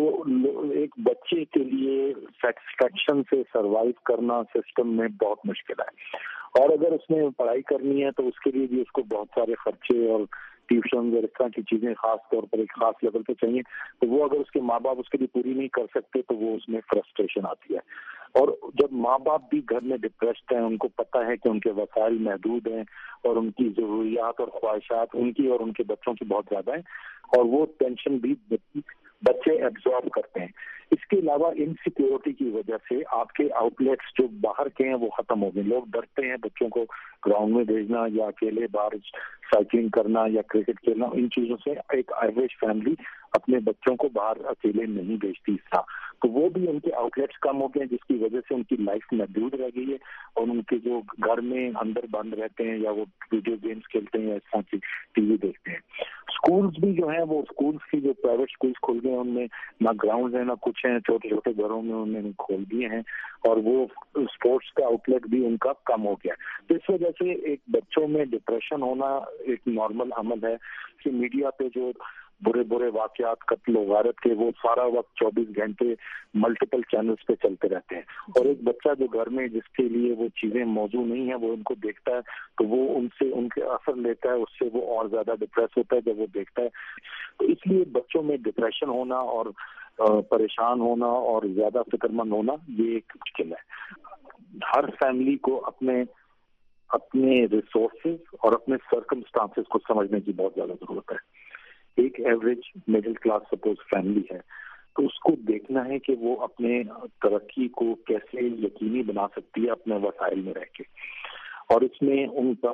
एक बच्चे के लिए सेटिस्फेक्शन से सरवाइव करना सिस्टम में बहुत मुश्किल है, और अगर उसने पढ़ाई करनी है तो उसके लिए भी उसको बहुत सारे खर्चे और ट्यूशन और इस तरह की चीजें खास तौर पर एक खास लेवल पे चाहिए। तो वो अगर उसके माँ बाप उसके लिए पूरी नहीं कर सकते तो वो उसमें फ्रस्ट्रेशन आती है। और जब माँ बाप भी घर में डिप्रेस्ड हैं, उनको पता है कि उनके वसाइल महदूद हैं और उनकी जरूरियात और ख्वाहिशात उनकी और उनके बच्चों की बहुत ज्यादा है, और वो टेंशन भी बच्चे एब्जॉर्ब करते हैं। इसके अलावा इनसिक्योरिटी की वजह से आपके आउटलेट्स जो बाहर के हैं वो खत्म हो गए। लोग डरते हैं बच्चों को ग्राउंड में भेजना या अकेले बाहर साइकिलिंग करना या क्रिकेट खेलना। इन चीजों से एक एवरेज फैमिली अपने बच्चों को बाहर अकेले नहीं भेजती था, तो वो भी उनके आउटलेट्स कम हो गए, जिसकी वजह से उनकी लाइफ महदूद रह गई है और उनके जो घर में अंदर बंद रहते हैं या वो वीडियो गेम्स खेलते हैं या इस तरह की टीवी देखते हैं। स्कूल्स भी जो है वो स्कूल्स की जो प्राइवेट स्कूल्स खुल गए उनमें ना ग्राउंड है ना कुछ है, छोटे छोटे घरों में उन्होंने खोल दिए हैं, और वो स्पोर्ट्स का आउटलेट भी उनका कम हो गया। तो इस वजह से एक बच्चों में डिप्रेशन होना एक नॉर्मल अमल है कि मीडिया पे जो बुरे बुरे वाकयात कत्ल वारत के वो सारा वक्त चौबीस घंटे मल्टीपल चैनल्स पे चलते रहते हैं, और एक बच्चा जो घर में जिसके लिए वो चीजें मौजूद नहीं है वो उनको देखता है तो वो उनसे उनके असर लेता है, उससे वो और ज्यादा डिप्रेस होता है जब वो देखता है। तो इसलिए बच्चों में डिप्रेशन होना और परेशान होना और ज्यादा फिक्रमंद होना ये एक मुश्किल है। हर फैमिली को अपने अपने रिसोर्सेज और अपने सर्कमस्टांसेस को समझने की बहुत ज्यादा जरूरत है। एक average middle class suppose family है तो उसको देखना है कि वो अपने तरक्की को कैसे यकीनी बना सकती है अपने वसाइल में रह के, और इसमें उनका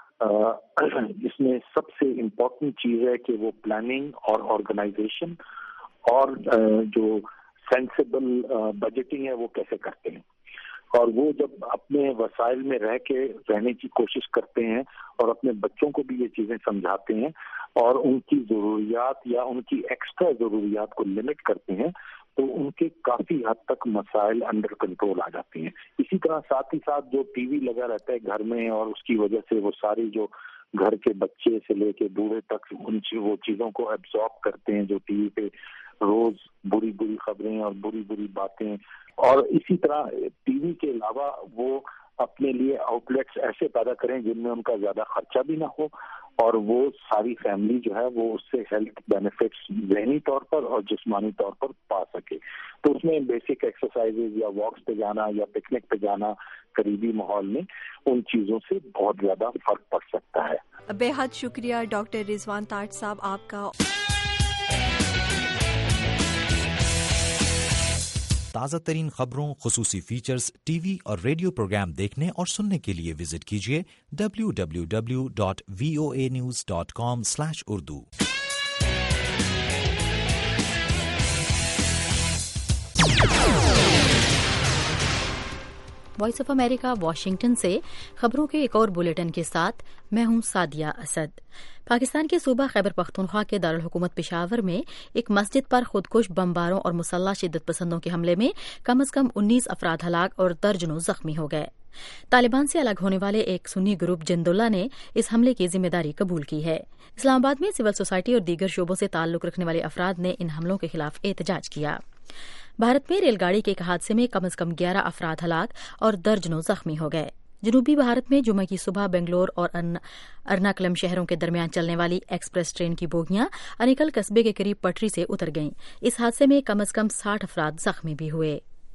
इसमें सबसे इम्पोर्टेंट चीज है कि वो प्लानिंग और ऑर्गेनाइजेशन और जो सेंसिबल बजटिंग है वो कैसे करते हैं। और वो जब अपने वसाइल में रह के रहने की कोशिश करते हैं और अपने बच्चों को भी ये चीजें समझाते हैं और उनकी जरूरियात या उनकी एक्स्ट्रा जरूरियात को लिमिट करते हैं तो उनके काफी हद तक मसाइल अंडर कंट्रोल आ जाते हैं। इसी तरह साथ ही साथ जो टीवी लगा रहता है घर में और उसकी वजह से वो सारी जो घर के बच्चे से लेके बूढ़े तक उन वो चीजों को एब्जॉर्ब करते हैं जो टीवी पे रोज बुरी बुरी खबरें और बुरी बुरी बातें। और इसी तरह टीवी के अलावा वो अपने लिए आउटलेट्स ऐसे पैदा करें जिनमें उनका ज्यादा खर्चा भी ना हो और वो सारी फैमिली जो है वो उससे हेल्थ बेनिफिट्स ज़हनी तौर पर और जिस्मानी तौर पर पा सके। तो उसमें बेसिक एक्सरसाइजेज या वॉक्स पे जाना या पिकनिक पे जाना करीबी माहौल में उन चीजों से बहुत ज्यादा फर्क पड़ सकता है। बेहद शुक्रिया डॉक्टर रिजवान ताज साहब आपका। تازہ ترین خبروں، خصوصی فیچرز، ٹی وی اور ریڈیو پروگرام دیکھنے اور سننے کے لیے وزٹ کیجیے W W W dot V O A news dot com slash Urdu. Voice of America Washington سے خبروں کے ایک اور بلیٹن کے ساتھ میں ہوں سعدیہ اسد۔ پاکستان کے صوبہ خیبر پختونخوا کے دارالحکومت پشاور میں ایک مسجد پر خودکش بمباروں اور مسلح شدت پسندوں کے حملے میں کم از کم انیس افراد ہلاک اور درجنوں زخمی ہو گئے۔ طالبان سے الگ ہونے والے ایک سنی گروپ جندولہ نے اس حملے کی ذمہ داری قبول کی ہے۔ اسلام آباد میں سول سوسائٹی اور دیگر شعبوں سے تعلق رکھنے والے افراد نے ان حملوں کے خلاف احتجاج کیا۔ بھارت میں ریل گاڑی کے ایک حادثے میں کم از کم گیارہ افراد ہلاک اور درجنوں زخمی ہو گئے۔ جنوبی بھارت میں جمعہ کی صبح بنگلور اور ارناکلم شہروں کے درمیان چلنے والی ایکسپریس ٹرین کی بوگیاں انیکل قصبے کے قریب پٹری سے اتر گئیں۔ اس حادثے میں کم از کم ساٹھ افراد زخمی بھی ہوئے۔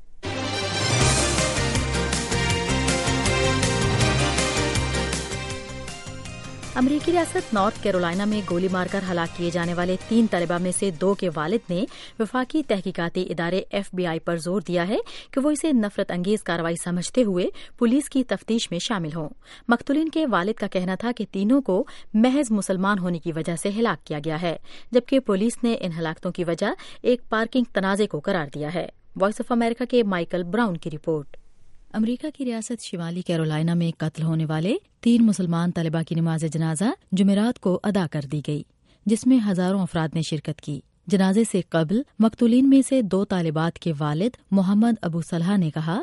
امریکی ریاست نارتھ کیرولائنا میں گولی مار کر ہلاک کیے جانے والے تین طالبہ میں سے دو کے والد نے وفاقی تحقیقاتی ادارے ایف بی آئی پر زور دیا ہے کہ وہ اسے نفرت انگیز کارروائی سمجھتے ہوئے پولیس کی تفتیش میں شامل ہوں۔ مقتولین کے والد کا کہنا تھا کہ تینوں کو محض مسلمان ہونے کی وجہ سے ہلاک کیا گیا ہے، جبکہ پولیس نے ان ہلاکتوں کی وجہ ایک پارکنگ تنازع کو قرار دیا ہے۔ وائس آف امریکہ کے مائیکل براؤن کی رپورٹ۔ امریکہ کی ریاست شمالی کیرولائنا میں قتل ہونے والے تین مسلمان طلبہ کی نماز جنازہ جمعرات کو ادا کر دی گئی، جس میں ہزاروں افراد نے شرکت کی۔ جنازے سے قبل مقتولین میں سے دو طالبات کے والد محمد ابو صلحہ نے کہا،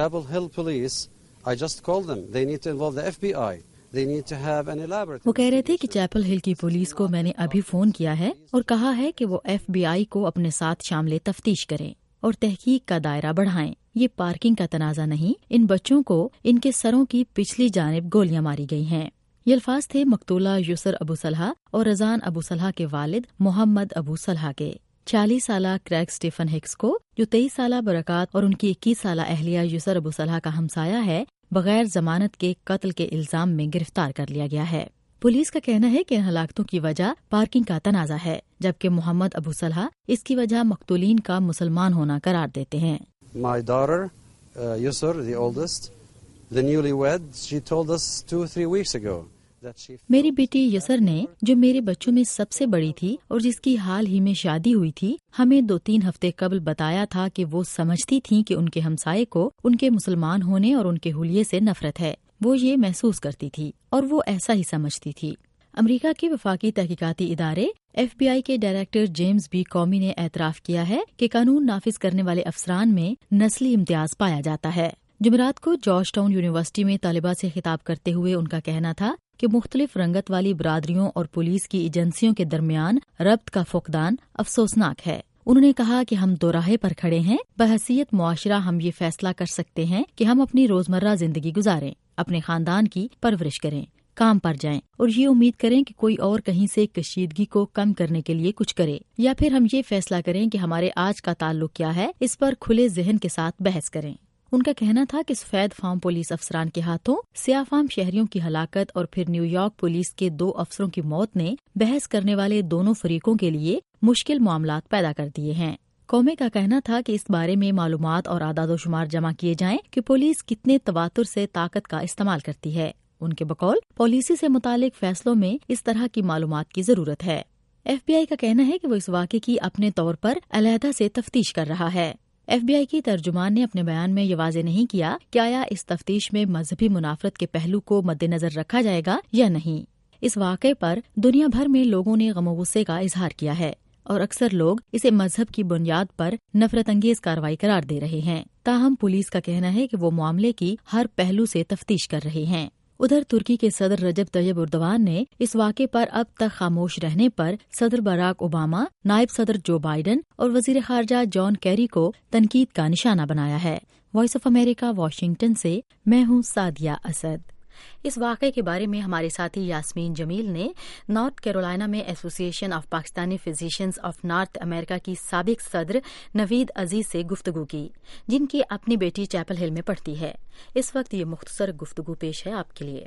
وہ کہہ رہے تھے کہ چیپل ہل کی پولیس کو میں نے ابھی فون کیا ہے اور کہا ہے کہ وہ ایف بی آئی کو اپنے ساتھ شامل تفتیش کریں اور تحقیق کا دائرہ بڑھائیں۔ یہ پارکنگ کا تنازع نہیں، ان بچوں کو ان کے سروں کی پچھلی جانب گولیاں ماری گئی ہیں۔ یہ الفاظ تھے مقتولہ یسر ابو صلحہ اور رضان ابو صلحہ کے والد محمد ابو صلحہ کے۔ چالیس سالہ کریگ اسٹیفن ہکس کو، جو تیئیس سالہ برکات اور ان کی اکیس سالہ اہلیہ یسر ابو صلحہ کا ہمسایہ ہے، بغیر ضمانت کے قتل کے الزام میں گرفتار کر لیا گیا ہے۔ پولیس کا کہنا ہے کہ ان ہلاکتوں کی وجہ پارکنگ کا تنازع ہے، جبکہ محمد ابو صلحہ اس کی وجہ مقتولین کا مسلمان ہونا قرار دیتے ہیں۔ My daughter, uh, Yusur, the oldest, the newlywed, she told us two or three weeks ago that she... میری بیٹی یسر نے، جو میرے بچوں میں سب سے بڑی تھی اور جس کی حال ہی میں شادی ہوئی تھی، ہمیں دو تین ہفتے قبل بتایا تھا کہ وہ سمجھتی تھیں کہ ان کے ہمسائے کو ان کے مسلمان ہونے اور ان کے حلیے سے نفرت ہے۔ وہ یہ محسوس کرتی تھی اور وہ ایسا ہی سمجھتی تھی۔ امریکہ کے وفاقی تحقیقاتی ادارے ایف بی آئی کے ڈائریکٹر جیمز بی کومی نے اعتراف کیا ہے کہ قانون نافذ کرنے والے افسران میں نسلی امتیاز پایا جاتا ہے۔ جمعرات کو جارج ٹاؤن یونیورسٹی میں طالبہ سے خطاب کرتے ہوئے ان کا کہنا تھا کہ مختلف رنگت والی برادریوں اور پولیس کی ایجنسیوں کے درمیان ربط کا فقدان افسوسناک ہے۔ انہوں نے کہا کہ ہم دوراہے پر کھڑے ہیں۔ بحیثیت معاشرہ ہم یہ فیصلہ کر سکتے ہیں کہ ہم اپنی روزمرہ زندگی گزاریں، اپنے خاندان کی پرورش کریں، کام پر جائیں اور یہ امید کریں کہ کوئی اور کہیں سے کشیدگی کو کم کرنے کے لیے کچھ کرے، یا پھر ہم یہ فیصلہ کریں کہ ہمارے آج کا تعلق کیا ہے، اس پر کھلے ذہن کے ساتھ بحث کریں۔ ان کا کہنا تھا کہ سفید فام پولیس افسران کے ہاتھوں سیاہ فام شہریوں کی ہلاکت اور پھر نیو یارک پولیس کے دو افسروں کی موت نے بحث کرنے والے دونوں فریقوں کے لیے مشکل معاملات پیدا کر دیے ہیں۔ قومی کا کہنا تھا کہ اس بارے میں معلومات اور اعداد و شمار جمع کیے جائیں کہ پولیس کتنے تواتر سے طاقت کا استعمال کرتی ہے۔ ان کے بقول پالیسی سے متعلق فیصلوں میں اس طرح کی معلومات کی ضرورت ہے۔ ایف بی آئی کا کہنا ہے کہ وہ اس واقعے کی اپنے طور پر علیحدہ سے تفتیش کر رہا ہے۔ ایف بی آئی کی ترجمان نے اپنے بیان میں یہ واضح نہیں کیا کہ آیا اس تفتیش میں مذہبی منافرت کے پہلو کو مد نظر رکھا جائے گا یا نہیں۔ اس واقعے پر دنیا بھر میں لوگوں نے غم و غصے کا اظہار کیا ہے اور اکثر لوگ اسے مذہب کی بنیاد پر نفرت انگیز کارروائی قرار دے رہے ہیں۔ تاہم پولیس کا کہنا ہے کہ وہ معاملے کی ہر پہلو سے تفتیش کر رہے ہیں۔ ادھر ترکی کے صدر رجب طیب اردوان نے اس واقعے پر اب تک خاموش رہنے پر صدر براک اوباما، نائب صدر جو بائیڈن اور وزیر خارجہ جان کیری کو تنقید کا نشانہ بنایا ہے۔ وائس آف امریکہ واشنگٹن سے میں ہوں سعدیہ اسد۔ اس واقعے کے بارے میں ہمارے ساتھی یاسمین جمیل نے نارتھ کیرولائنا میں association of Pakistani physicians of north America کی سابق صدر نوید عزیز سے گفتگو کی، جن کی اپنی بیٹی چیپل ہل میں پڑھتی ہے۔ اس وقت یہ مختصر گفتگو پیش ہے آپ کے لیے۔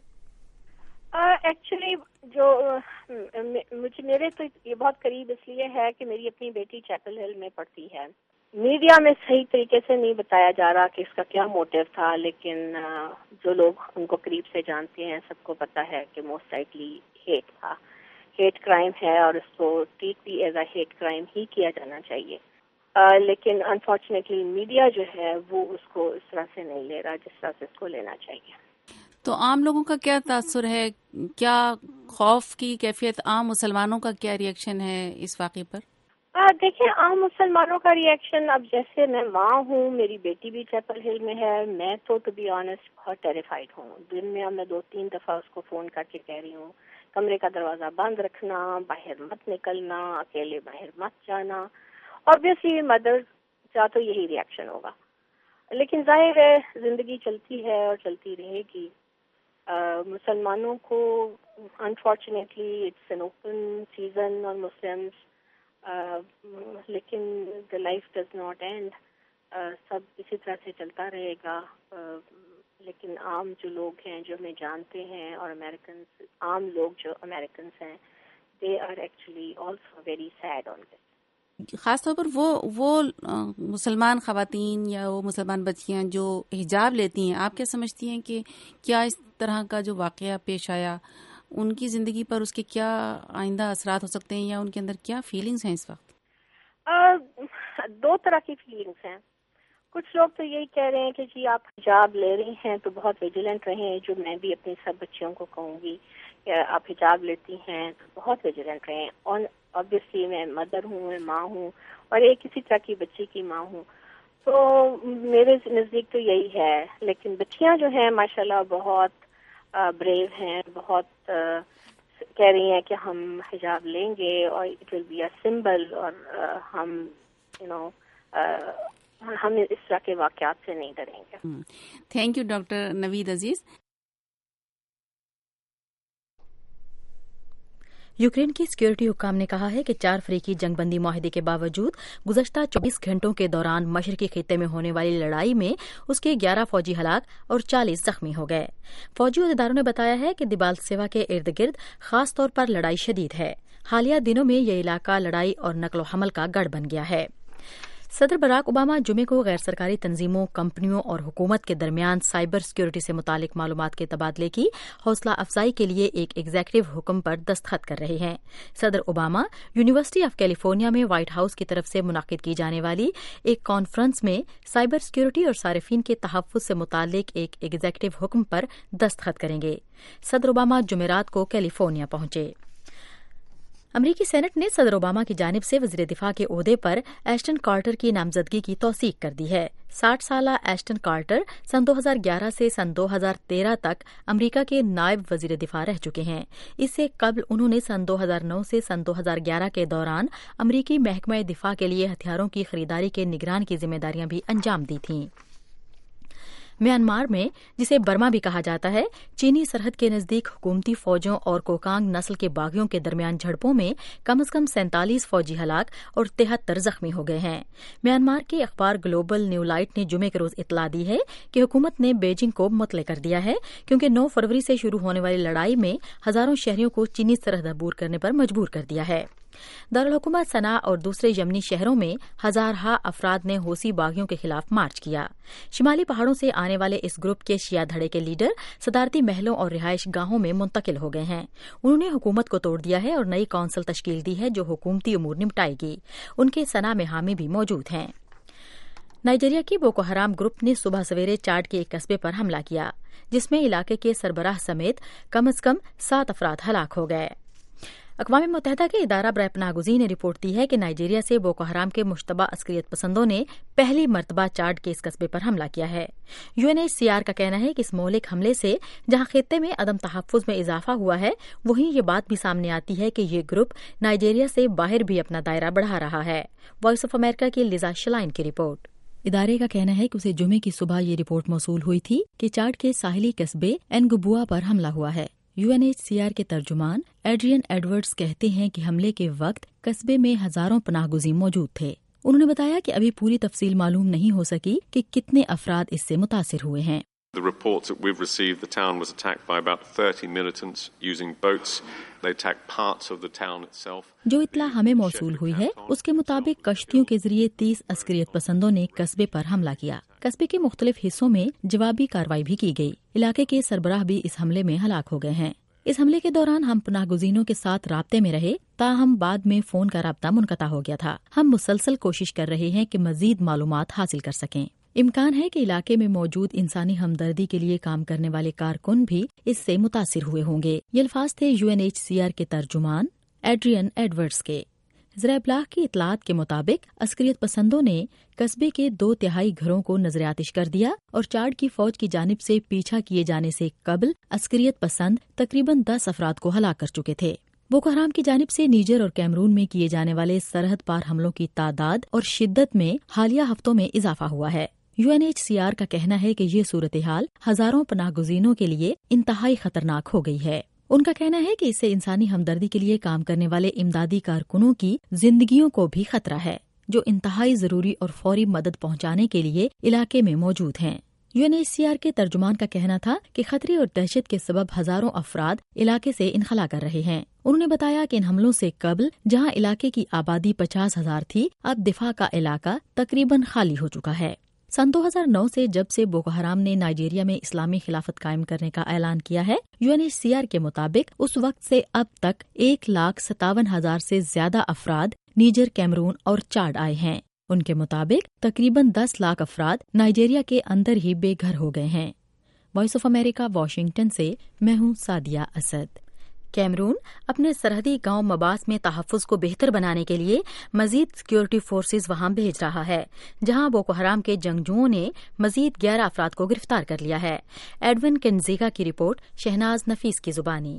ایکچولی جو مجھے میرے تو یہ بہت قریب اس لیے ہے کہ میری اپنی بیٹی چیپل ہل میں پڑھتی ہے میڈیا میں صحیح طریقے سے نہیں بتایا جا رہا کہ اس کا کیا موٹیو تھا، لیکن جو لوگ ان کو قریب سے جانتے ہیں سب کو پتا ہے کہ موسٹ لائکلی ہیٹ تھا، ہیٹ کرائم ہے، اور اس کو ٹریٹ بھی ایز اے ہیٹ کرائم ہی کیا جانا چاہیے. Uh, لیکن انفارچونیٹلی میڈیا جو ہے وہ اس کو اس طرح سے نہیں لے رہا جس طرح سے اس کو لینا چاہیے. تو عام لوگوں کا کیا تاثر ہے، کیا خوف کی کیفیت، عام مسلمانوں کا کیا ری ایکشن ہے اس واقعے پر؟ uh, دیکھیں عام مسلمانوں کا ری ایکشن، اب جیسے میں ماں ہوں، میری بیٹی بھی چیپل ہل میں ہے، میں تو ٹو بی آنیسٹ بہت ٹیریفائڈ ہوں. دن میں اب میں دو تین دفعہ اس کو فون کر کے کہہ رہی ہوں کمرے کا دروازہ بند رکھنا، باہر مت نکلنا، اکیلے باہر مت جانا. آبویسلی مدر کا تو یہی ری ایکشن ہوگا، لیکن ظاہر ہے زندگی چلتی ہے اور چلتی رہے گی. Uh, مسلمانوں کو unfortunately it's an open season اور مسلمس، لیکن the life does not end, سب اسی طرح سے چلتا رہے گا. uh, لیکن عام جو لوگ ہیں جو ہمیں جانتے ہیں، اور امریکنس، عام لوگ جو امریکنس ہیں، they are actually also very sad on this. خاص طور پر وہ وہ مسلمان خواتین یا وہ مسلمان بچیاں جو حجاب لیتی ہیں، آپ کیا سمجھتی ہیں کہ کیا اس طرح کا جو واقعہ پیش آیا ان کی زندگی پر اس کے کیا آئندہ اثرات ہو سکتے ہیں، یا ان کے اندر کیا فیلنگز ہیں اس وقت؟ آ, دو طرح کی فیلنگز ہیں. کچھ لوگ تو یہی کہہ رہے ہیں کہ جی آپ حجاب لے رہی ہیں تو بہت ویجیلنٹ رہیں، جو میں بھی اپنی سب بچیوں کو کہوں گی کہ آپ حجاب لیتی ہیں تو بہت ویجیلنٹ رہیں. اور آبویسلی میں مدر ہوں، میں ماں ہوں، اور ایک کسی طرح کی بچی کی ماں ہوں، تو میرے نزدیک تو یہی ہے. لیکن بچیاں جو ہیں ماشاءاللہ بہت بریو ہیں، بہت کہہ رہی ہیں کہ ہم حجاب لیں گے اور it will be a symbol, اور ہم یو نو ہم اس طرح کے واقعات سے نہیں ڈریں گے. Thank you doctor Naveed Aziz. Ukraine کی سیکورٹی حکام نے کہا ہے کہ چار فریقی جنگ بندی معاہدے کے باوجود گزشتہ چوبیس گھنٹوں کے دوران مشرقی خطے میں ہونے والی لڑائی میں اس کے گیارہ فوجی ہلاک اور چالیس زخمی ہو گئے. فوجی عہدیداروں نے بتایا ہے کہ دیبالتسیوا کے ارد گرد خاص طور پر لڑائی شدید ہے. حالیہ دنوں میں یہ علاقہ لڑائی اور نقل و حمل کا گڑھ بن گیا ہے. صدر براک اوباما جمعے کو غیر سرکاری تنظیموں، کمپنیوں اور حکومت کے درمیان سائبر سیکورٹی سے متعلق معلومات کے تبادلے کی حوصلہ افزائی کے لیے ایک ایگزیکٹو حکم پر دستخط کر رہے ہیں. صدر اوباما یونیورسٹی آف کیلیفورنیا میں وائٹ ہاؤس کی طرف سے منعقد کی جانے والی ایک کانفرنس میں سائبر سیکورٹی اور صارفین کے تحفظ سے متعلق ایک ایگزیکٹو حکم پر دستخط کریں گے. صدر اوباما جمعرات کو کیلیفورنیا پہنچے. امریکی سینٹ نے صدر اوباما کی جانب سے وزیر دفاع کے عہدے پر ایشٹن کارٹر کی نامزدگی کی توثیق کر دی ہے. ساٹھ سالہ ایشٹن کارٹر سن دو ہزار گیارہ سے سن دو ہزار تیرہ تک امریکہ کے نائب وزیر دفاع رہ چکے ہیں. اس سے قبل انہوں نے سن دو ہزار نو سے سن دو ہزار گیارہ کے دوران امریکی محکمہ دفاع کے لیے ہتھیاروں کی خریداری کے نگران کی ذمہ داریاں بھی انجام دی تھیں. میانمار میں، جسے برما بھی کہا جاتا ہے، چینی سرحد کے نزدیک حکومتی فوجوں اور کوکانگ نسل کے باغیوں کے درمیان جھڑپوں میں کم از کم سینتالیس فوجی ہلاک اور تہتر زخمی ہو گئے ہیں. میانمار کے اخبار گلوبل نیو لائٹ نے جمعے کے روز اطلاع دی ہے کہ حکومت نے بیجنگ کو مطلع کر دیا ہے کیونکہ نو فروری سے شروع ہونے والی لڑائی میں ہزاروں شہریوں کو چینی سرحد عبور کرنے پر مجبور کر دیا ہے. دارالحکومت صنعا اور دوسرے یمنی شہروں میں ہزارہا افراد نے حوثی باغیوں کے خلاف مارچ کیا. شمالی پہاڑوں سے آنے والے اس گروپ کے شیعہ دھڑے کے لیڈر صدارتی محلوں اور رہائش گاہوں میں منتقل ہو گئے ہیں. انہوں نے حکومت کو توڑ دیا ہے اور نئی کونسل تشکیل دی ہے جو حکومتی امور نمٹائے گی. ان کے صنعا میں حامی بھی موجود ہیں. نائجیریا کی بوکو حرام گروپ نے صبح سویرے چاڈ کے ایک قصبے پر حملہ کیا جس میں علاقے کے سربراہ سمیت کم از کم سات افراد ہلاک ہو گئے. اقوام متحدہ کے ادارہ برائے پناہ گزین نے رپورٹ دی ہے کہ نائجیریا سے بوکو حرام کے مشتبہ عسکریت پسندوں نے پہلی مرتبہ چاڈ کے اس قصبے پر حملہ کیا ہے. U N H C R کا کہنا ہے کہ اس مہلک حملے سے جہاں خطے میں عدم تحفظ میں اضافہ ہوا ہے، وہیں یہ بات بھی سامنے آتی ہے کہ یہ گروپ نائجیریا سے باہر بھی اپنا دائرہ بڑھا رہا ہے. وائس آف امریکہ کی لیزا شلائن کی رپورٹ. ادارے کا کہنا ہے کہ اسے جمعے کی صبح یہ رپورٹ موصول ہوئی تھی کہ چاڈ کے ساحلی قصبے اینگبوا پر حملہ ہوا ہے. U N H C R کے ترجمان ایڈرین ایڈورڈز کہتے ہیں کہ حملے کے وقت قصبے میں ہزاروں پناہ گزین موجود تھے. انہوں نے بتایا کہ ابھی پوری تفصیل معلوم نہیں ہو سکی کہ کتنے افراد اس سے متاثر ہوئے ہیں. The reports that we've received, the town was attacked by about thirty militants using boats. They attacked parts of the town itself. जो इत्तला हमें मौसूल हुई है उसके मुताबिक कश्तियों के जरिए तीस अस्करियत पसंदों ने कस्बे पर हमला किया। कस्बे के मुख्तलिफ हिस्सों में जवाबी कार्रवाई भी की गई। इलाके के सरबराह भी इस हमले में हलाक हो गए हैं। इस हमले के दौरान हम पनाहगुज़ीनों के साथ राब्ते में रहे, ताहम बाद में फोन का राब्ता मुनक़ता हो गया था। हम मुसलसल कोशिश कर रहे हैं कि मजीद मालूमात हासिल कर सकें। इम्कान है कि इलाके में मौजूद इंसानी हमदर्दी के लिए काम करने वाले कारकुन भी इससे मुतासिर हुए होंगे। ये अल्फाज थे U N H C R के तर्जुमान एड्रियन एडवर्ड्स के। ज़राए इब्लाग की इतलात के मुताबिक अस्करियत पसंदों ने कस्बे के दो तिहाई घरों को नजर आतिश कर दिया और चाड की फौज की जानिब से पीछा किए जाने से कबल अस्करियत पसंद तकरीबन दस अफराद को हलाक कर चुके थे। बोको हराम की जानिब से नीजर और कैमरून में किए जाने वाले सरहद पार हमलों की तादाद और शिद्दत में हालिया हफ्तों में इजाफा हुआ है। U N H C R का कहना है कि ये सूरत हाल हजारों पनाहगुज़ीनों के लिए इंतहाई खतरनाक हो गई है। उनका कहना है कि इससे इंसानी हमदर्दी के लिए काम करने वाले इमदादी कारकुनों की जिंदगियों को भी खतरा है, जो इंतहाई जरूरी और फौरी मदद पहुंचाने के लिए इलाके में मौजूद हैं। U N H C R के तर्जुमान का कहना था कि खतरे और दहशत के सबब हजारों अफराद इलाके से इनखला कर रहे हैं। उन्होंने बताया कि इन हमलों से कबल जहां इलाके की आबादी पचास हजार थी, अब दिफा का इलाका तकरीबन खाली हो चुका है। सन दो हज़ार नौ से जब से बोको हराम ने नाइजीरिया में इस्लामी खिलाफत कायम करने का ऐलान किया है, U N H C R के मुताबिक उस वक्त से अब तक एक लाख सत्तावन हजार से ज्यादा अफराद नीजर, कैमरून और चाड आए हैं। उनके मुताबिक तकरीबन दस लाख अफराद नाइजीरिया के अंदर ही बेघर हो गए हैं। वॉइस ऑफ अमेरिका, वाशिंगटन से मैं हूँ सादिया असद। कैमरून अपने सरहदी गांव मबास में तहफ़्फ़ुज़ को बेहतर बनाने के लिए मजीद सिक्योरिटी फोर्सेज वहां भेज रहा है, जहां बोको हराम के जंगजुओं ने मजीद ग्यारह अफराद को गिरफ्तार कर लिया है। एडविन केंजीगा की रिपोर्ट, शहनाज नफीस की जुबानी।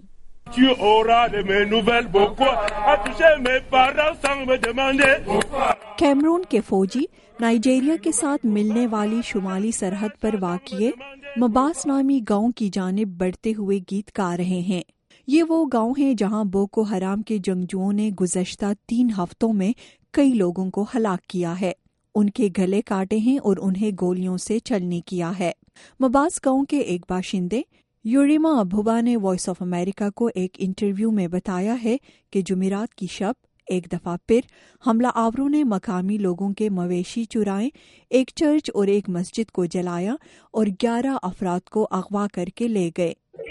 कैमरून के फौजी नाइजीरिया के साथ मिलने वाली शुमाली सरहद पर वाक़िए मबास नामी गांव की जानिब बढ़ते हुए गीत गा रहे हैं। ये वो गांव है जहां बोको हराम के जंगजुओं ने गुज़श्ता तीन हफ्तों में कई लोगों को हलाक किया है, उनके गले काटे हैं और उन्हें गोलियों से छलनी किया है। मबास गांव के एक बाशिंदे यूरिमा अबुबा ने वॉइस ऑफ अमेरिका को एक इंटरव्यू में बताया है कि जुमेरात की शब एक दफा फिर हमला आवरों ने मकामी लोगों के मवेशी चुराए, एक चर्च और एक मस्जिद को जलाया और ग्यारह अफराद को अगवा करके ले गए।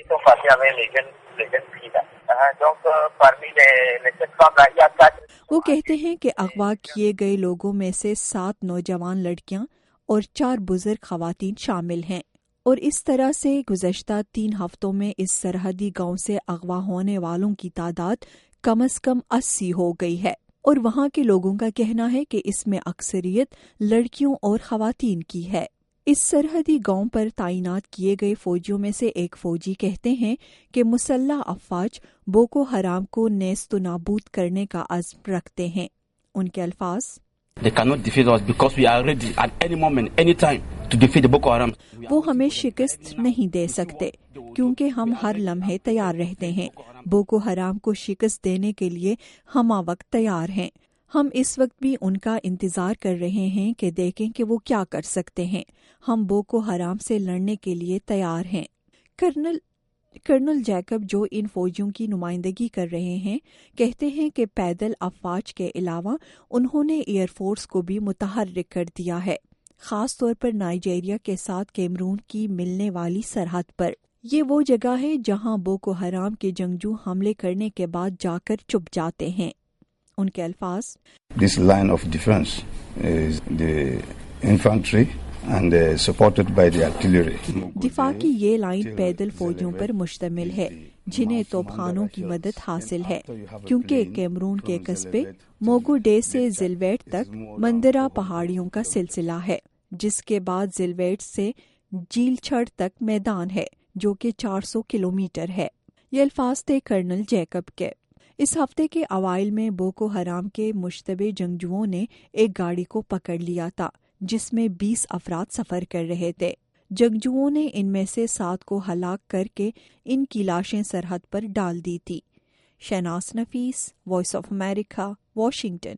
वो कहते हैं कि अगवा किए गए लोगों में से सात नौजवान लड़कियां और चार बुजुर्ग खवातीन शामिल हैं और इस तरह से गुज़श्ता तीन हफ्तों में इस सरहदी गांव से अगवा होने वालों की तादाद कम अज कम अस्सी हो गई है और वहां के लोगों का कहना है कि इसमें अक्सरियत लड़कियों और खवातीन की है। इस सरहदी गांव पर तैनात किए गए फौजियों में से एक फौजी कहते हैं कि मुसल्लह अफवाज बोको हराम को नेस्त नाबूद करने का अज़्म रखते हैं। उनके अल्फाज, They cannot defeat us because we are ready at any moment, any time to defeat the Boko Haram. वो हमें शिकस्त नहीं दे सकते क्योंकि हम हर लम्हे तैयार रहते हैं। बोको हराम को शिकस्त देने के लिए हम वक्त तैयार हैं। हम इस वक्त भी उनका इंतजार कर रहे हैं कि देखें कि वो क्या कर सकते हैं। हम बोको हराम से लड़ने के लिए तैयार हैं। कर्नल कर्नल जैकब, जो इन फौजियों की नुमाइंदगी कर रहे हैं, कहते हैं कि पैदल अफवाज के अलावा उन्होंने एयरफोर्स को भी मुतहर्रिक कर दिया है, खास तौर पर नाइजीरिया के साथ कैमरून की मिलने वाली सरहद पर। ये वो जगह है जहां बोको हराम के जंगजू हमले करने के बाद जाकर चुप जाते हैं। उनके अल्फाज, This line of defense is the infantry and uh, supported by the artillery. दिफा की ये लाइन पैदल फौजियों पर मुश्तमिल है जिन्हें तोपखानों की मदद हासिल है, क्योंकि कैमरून के कस्बे मोगोडे से जिलवेट तक मंदरा पहाड़ियों का सिलसिला है, जिसके बाद जिलवेट से जीलछड़ तक मैदान है जो कि चार सौ किलोमीटर है। ये अल्फाज थे कर्नल जैकब के। इस हफ्ते के अवाइल में बोको हराम के मुश्तबे जंगजुओं ने एक गाड़ी को पकड़ लिया था जिसमें बीस अफराद सफर कर रहे थे। जंगजुओं ने इनमें से सात को हलाक करके इनकी लाशें सरहद पर डाल दी थी। Shahnaz Nafees, voice of America, Washington.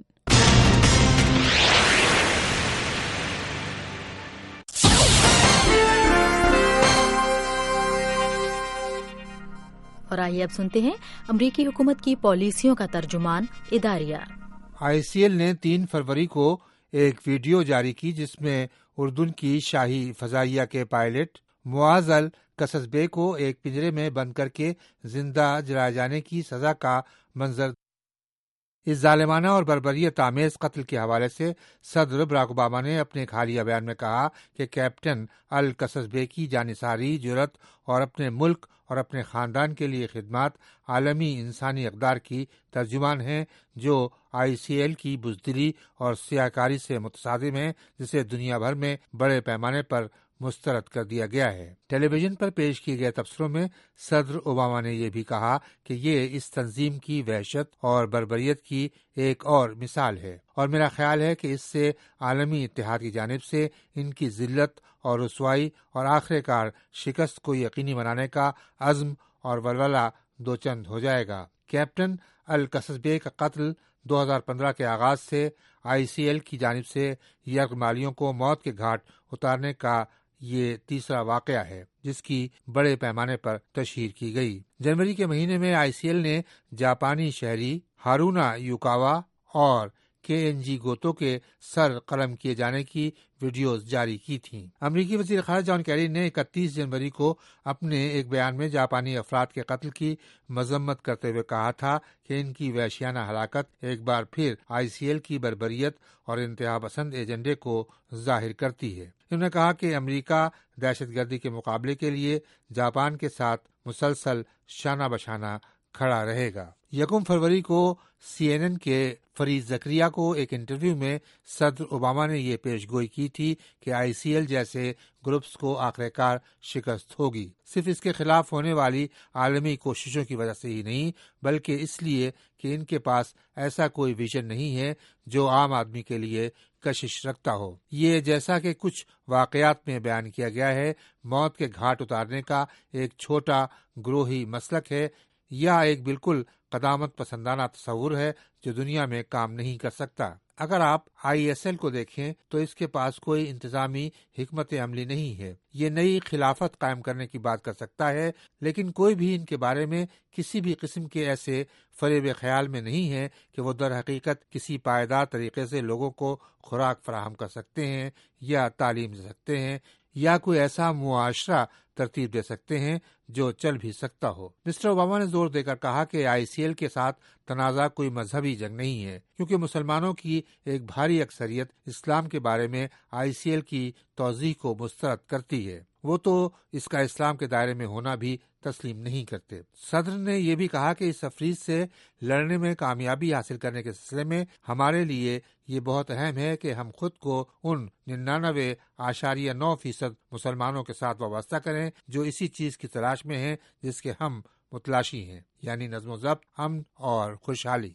और आइए अब सुनते हैं अमरीकी हुकूमत की पॉलिसियों का तर्जुमान इदारिया। आई सी एल ने तीन फरवरी को एक वीडियो जारी की जिसमें उर्दून की शाही फजाइया के पायलट मुआज अल कससबे को एक पिंजरे में बंद करके जिंदा जलाए जाने की सजा का मंजर। इस जालिमाना और बर्बरियत आमेज कत्ल के हवाले से सदर बराक ओबामा ने अपने एक हालिया बयान में कहा कि कैप्टन अल कससबे की जानिसारी जुरत और अपने मुल्क और अपने खानदान के लिए खिदमत आलमी इंसानी अक़दार की तर्जुमान हैं जो आई सी एल की बुज़दिली और सियाकारी से मुतसादिम है, जिसे दुनिया भर में बड़े पैमाने पर मुस्तरद कर दिया गया है। टेलीविजन पर पेश किए गए तबसरों में सदर ओबामा ने यह भी कहा कि ये इस तंजीम की वहशत और बर्बरियत की एक और मिसाल है और मेरा ख्याल है कि इससे आलमी इत्तेहाद की जानिब से इनकी जिल्लत और रुसवाई और आखिरकार शिकस्त को यकीनी बनाने का अज़्म और वलवला दोचंद हो जाएगा। कैप्टन अल कससबे का कत्ल दो हज़ार पंद्रह के आगाज से आई सी एल की जानिब से यरगमालियों को मौत के घाट उतारने का ये तीसरा वाकया है जिसकी बड़े पैमाने पर तशहीर की गई। जनवरी के महीने में आई सी एल ने जापानी शहरी हारूना युकावा और के एन जी गोतो के सर कलम किए जाने की वीडियोस जारी की थीं। अमरीकी वज़ीर ख़ारिजा जॉन कैरी ने इकतीस जनवरी को अपने एक बयान में जापानी अफराद के कत्ल की मजम्मत करते हुए कहा था कि इनकी वहशियाना हलाकत एक बार फिर आई सी एल की बर्बरियत और इंतहा पसंद एजेंडे को जाहिर करती है। उन्होंने कहा कि अमरीका दहशतगर्दी के मुकाबले के लिए जापान के साथ मुसलसल शाना बशाना खड़ा रहेगा। यकम फरवरी को सी एन एन के फरीद जकरिया को एक इंटरव्यू में सदर ओबामा ने ये पेशगोई की थी कि आई सी एल जैसे ग्रुप्स को आखिरकार शिकस्त होगी, सिर्फ इसके खिलाफ होने वाली आलमी कोशिशों की वजह से ही नहीं बल्कि इसलिए कि इनके पास ऐसा कोई विजन नहीं है जो आम आदमी के लिए कशिश रखता हो। ये जैसा कि कुछ वाकयात में बयान किया गया है, मौत के घाट उतारने का एक छोटा ग्रोही मसलक है या एक बिल्कुल कदामत पसंदाना तस्वुर है जो दुनिया में काम नहीं कर सकता। अगर आप आई एस एल को देखें तो इसके पास कोई इंतजामी हिकमत अमली नहीं है। ये नई खिलाफत कायम करने की बात कर सकता है, लेकिन कोई भी इनके बारे में किसी भी किस्म के ऐसे फरेब ख्याल में नहीं है कि वो दर हकीकत किसी पायदार तरीके से लोगों को खुराक फराहम कर सकते हैं या तालीम दे सकते हैं या कोई ऐसा मुआशरा तरतीब दे सकते हैं जो चल भी सकता हो। मिस्टर ओबामा ने जोर देकर कहा कि आई सी एल के साथ तनाज़ा कोई मजहबी जंग नहीं है, क्योंकि मुसलमानों की एक भारी अक्सरियत इस्लाम के बारे में आई सी एल की तौज़ीह को मुस्तरद करती है। वो तो इसका इस्लाम के दायरे में होना भी तस्लीम नहीं करते। सदर ने यह भी कहा कि इस तफरीज से लड़ने में कामयाबी हासिल करने के सिलसिले में हमारे लिए ये बहुत अहम है कि हम खुद को उन निन्यानवे आशारिया नौ फीसद मुसलमानों के साथ वाबस्ता करें जो इसी चीज की तलाश में हैं जिसके हम मुतलाशी हैं, यानी नज़्म ज़ब्त, अमन और खुशहाली।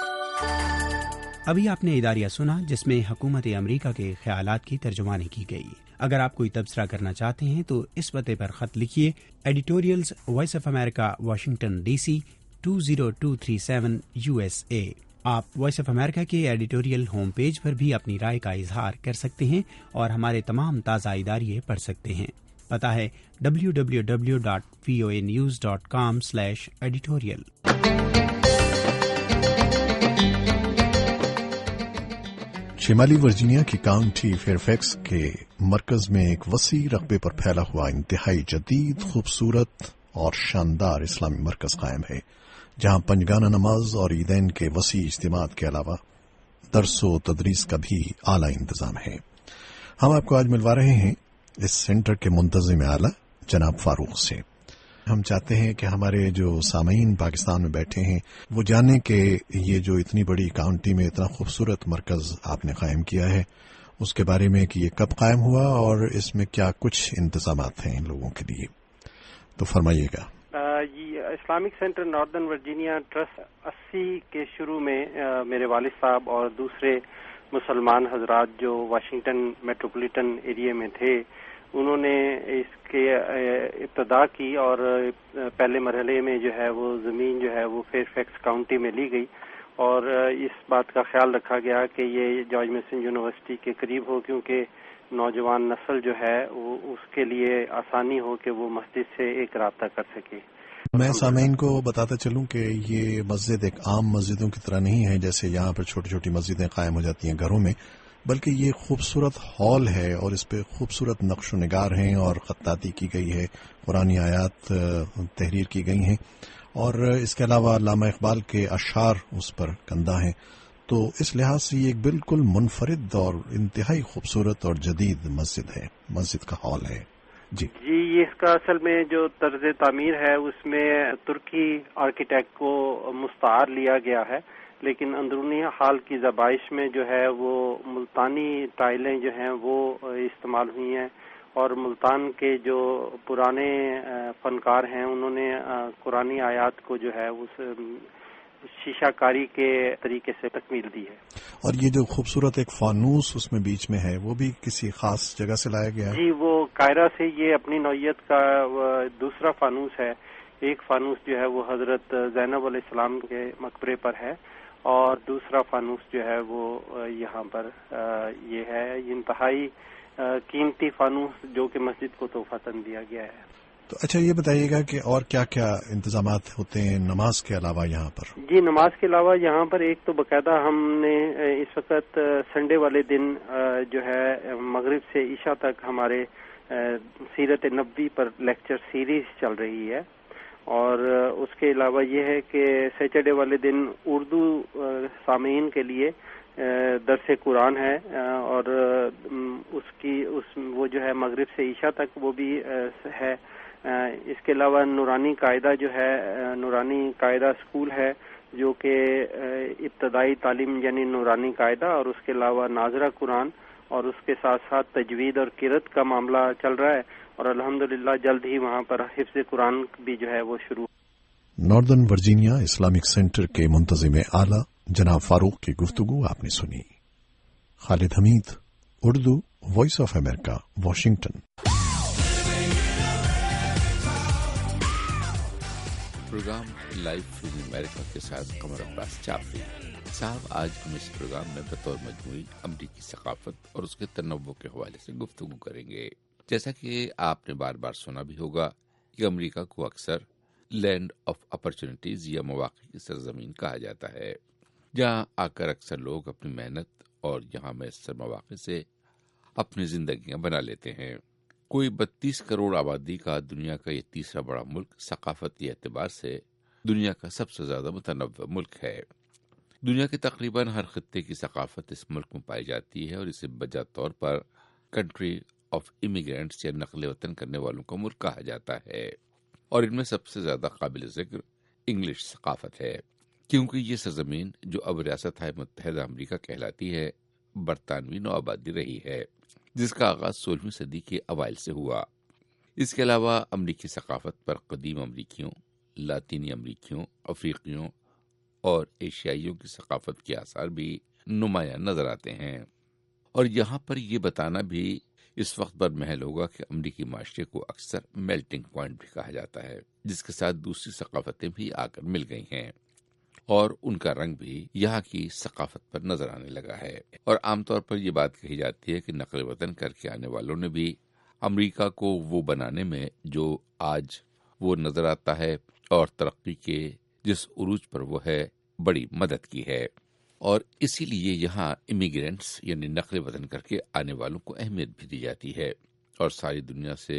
अभी आपने इदारिया सुना जिसमें हुकूमत अमरीका के ख्यालात की तर्जुमानी की गई। अगर आप कोई तबसरा करना चाहते हैं तो इस पते पर खत लिखिए, editorials voice of America, Washington DC two zero two three seven U S A. आप वॉइस ऑफ अमेरिका के एडिटोरियल होम पेज पर भी अपनी राय का इजहार कर सकते हैं और हमारे तमाम ताज़ा इदारिये पढ़ सकते हैं। पता है W W W dot V O A news dot com slash editorial. शिमाली वर्जीनिया की काउंटी फेयरफैक्स के मरकज में एक वसी रकबे पर फैला हुआ इंतहाई जदीद, खूबसूरत और शानदार इस्लामी मरकज कायम है, जहां पंजगाना नमाज और ईदैन के वसी इज्तिमात के अलावा दरसो तदरीस का भी आला इंतजाम है। हम आपको आज मिलवा रहे हैं इस सेंटर के मुंतजिम आला जनाब फारूक से। हम चाहते हैं कि हमारे जो सामीन पाकिस्तान में बैठे हैं वो जानें कि ये जो इतनी बड़ी काउंटी में इतना खूबसूरत मरकज आपने कायम किया है उसके बारे में कि ये कब कायम हुआ और इसमें क्या कुछ इंतजामात हैं इन लोगों के लिए, तो फरमाइएगा। ये Islamic center northern Virginia trust अस्सी के शुरू में आ, मेरे वालिद साहब और दूसरे मुसलमान हजरात जो वाशिंगटन मेट्रोपॉलिटन एरिया में थे उन्होंने इसके इब्तदा की और पहले मरहले में जो है वो ज़मीन जो है वो फेयरफैक्स काउंटी में ली गई और इस बात का ख्याल रखा गया कि ये जॉर्ज मेसन यूनिवर्सिटी के करीब हो, क्योंकि नौजवान नस्ल जो है वो उसके लिए आसानी हो कि वो मस्जिद से एक राब्ता कर सके। میں سامعین کو بتاتا چلوں کہ یہ مسجد ایک عام مسجدوں کی طرح نہیں ہے جیسے یہاں پر چھوٹی چھوٹی مسجدیں قائم ہو جاتی ہیں گھروں میں، بلکہ یہ خوبصورت ہال ہے اور اس پہ خوبصورت نقش و نگار ہیں اور خطاطی کی گئی ہے، قرآنی آیات تحریر کی گئی ہیں، اور اس کے علاوہ علامہ اقبال کے اشعار اس پر کندہ ہیں. تو اس لحاظ سے یہ ایک بالکل منفرد اور انتہائی خوبصورت اور جدید مسجد ہے، مسجد کا ہال ہے. جی جی یہ اس کا اصل میں جو طرز تعمیر ہے اس میں ترکی آرکیٹیکٹ کو مستعار لیا گیا ہے، لیکن اندرونی ہال کی زبائش میں جو ہے وہ ملتانی ٹائلیں جو ہیں وہ استعمال ہوئی ہیں، اور ملتان کے جو پرانے فنکار ہیں انہوں نے قرآنی آیات کو جو ہے اس شیشہ کاری کے طریقے سے تکمیل دی ہے. اور یہ جو خوبصورت ایک فانوس اس میں بیچ میں ہے وہ بھی کسی خاص جگہ سے لایا گیا ہے؟ جی وہ قاہرہ سے یہ اپنی نوعیت کا دوسرا فانوس ہے. ایک فانوس جو ہے وہ حضرت زینب علیہ السلام کے مقبرے پر ہے، اور دوسرا فانوس جو ہے وہ یہاں پر یہ ہے انتہائی قیمتی فانوس جو کہ مسجد کو تحفۃً دیا گیا ہے. تو اچھا یہ بتائیے گا کہ اور کیا کیا انتظامات ہوتے ہیں نماز کے علاوہ یہاں پر؟ جی نماز کے علاوہ یہاں پر ایک تو باقاعدہ ہم نے اس وقت سنڈے والے دن جو ہے مغرب سے عشاء تک ہمارے سیرت نبوی پر لیکچر سیریز چل رہی ہے، اور اس کے علاوہ یہ ہے کہ سیٹرڈے والے دن اردو سامعین کے لیے درس قرآن ہے، اور اس کی اس وہ جو ہے مغرب سے عشاء تک وہ بھی ہے. اس کے علاوہ نورانی قاعدہ جو ہے نورانی قاعدہ اسکول ہے جو کہ ابتدائی تعلیم یعنی نورانی قاعدہ، اور اس کے علاوہ ناظرہ قرآن، اور اس کے ساتھ ساتھ تجوید اور قرأت کا معاملہ چل رہا ہے، اور الحمدللہ جلد ہی وہاں پر حفظ قرآن بھی جو ہے وہ شروع. ناردرن ورجینیا اسلامک سینٹر کے منتظم اعلیٰ جناب فاروق کی گفتگو آپ نے سنی. Khalid Hameed, Urdu, voice of America, Washington. Program live from America کے ساتھ قمر عباس چافی صاحب آج ہم اس پروگرام میں بطور مجموعی امریکی ثقافت اور اس کے تنوع کے حوالے سے گفتگو کریں گے. جیسا کہ آپ نے بار بار سنا بھی ہوگا کہ امریکہ کو اکثر لینڈ آف اپرچونٹیز یا مواقع کی سرزمین کہا جاتا ہے، جہاں آ کر اکثر لوگ اپنی محنت اور یہاں میسر مواقع سے اپنی زندگیاں بنا لیتے ہیں. کوئی بتیس کروڑ آبادی کا دنیا کا یہ تیسرا بڑا ملک ثقافتی اعتبار سے دنیا کا سب سے زیادہ متنوع ملک ہے. دنیا کے تقریباً ہر خطے کی ثقافت اس ملک میں پائی جاتی ہے، اور اسے بجا طور پر کنٹری آف امیگرینٹس یا نقل وطن کرنے والوں کا ملک کہا جاتا ہے. اور ان میں سب سے زیادہ قابل ذکر انگلش ثقافت ہے، کیونکہ یہ سرزمین جو اب ریاست ہائے متحدہ امریکہ کہلاتی ہے برطانوی نو آبادی رہی ہے، جس کا آغاز سولہویں صدی کے اوائل سے ہوا. اس کے علاوہ امریکی ثقافت پر قدیم امریکیوں، لاطینی امریکیوں، افریقیوں اور ایشیائیوں کی ثقافت کے آثار بھی نمایاں نظر آتے ہیں. اور یہاں پر یہ بتانا بھی اس وقت پر محل ہوگا کہ امریکی معاشرے کو اکثر میلٹنگ پوائنٹ بھی کہا جاتا ہے، جس کے ساتھ دوسری ثقافتیں بھی آ کر مل گئی ہیں، اور ان کا رنگ بھی یہاں کی ثقافت پر نظر آنے لگا ہے. اور عام طور پر یہ بات کہی جاتی ہے کہ نقل وطن کر کے آنے والوں نے بھی امریکہ کو وہ بنانے میں جو آج وہ نظر آتا ہے اور ترقی کے جس عروج پر وہ ہے بڑی مدد کی ہے. اور اسی لیے یہاں امیگرینٹس یعنی نقل وطن کر کے آنے والوں کو اہمیت بھی دی جاتی ہے، اور ساری دنیا سے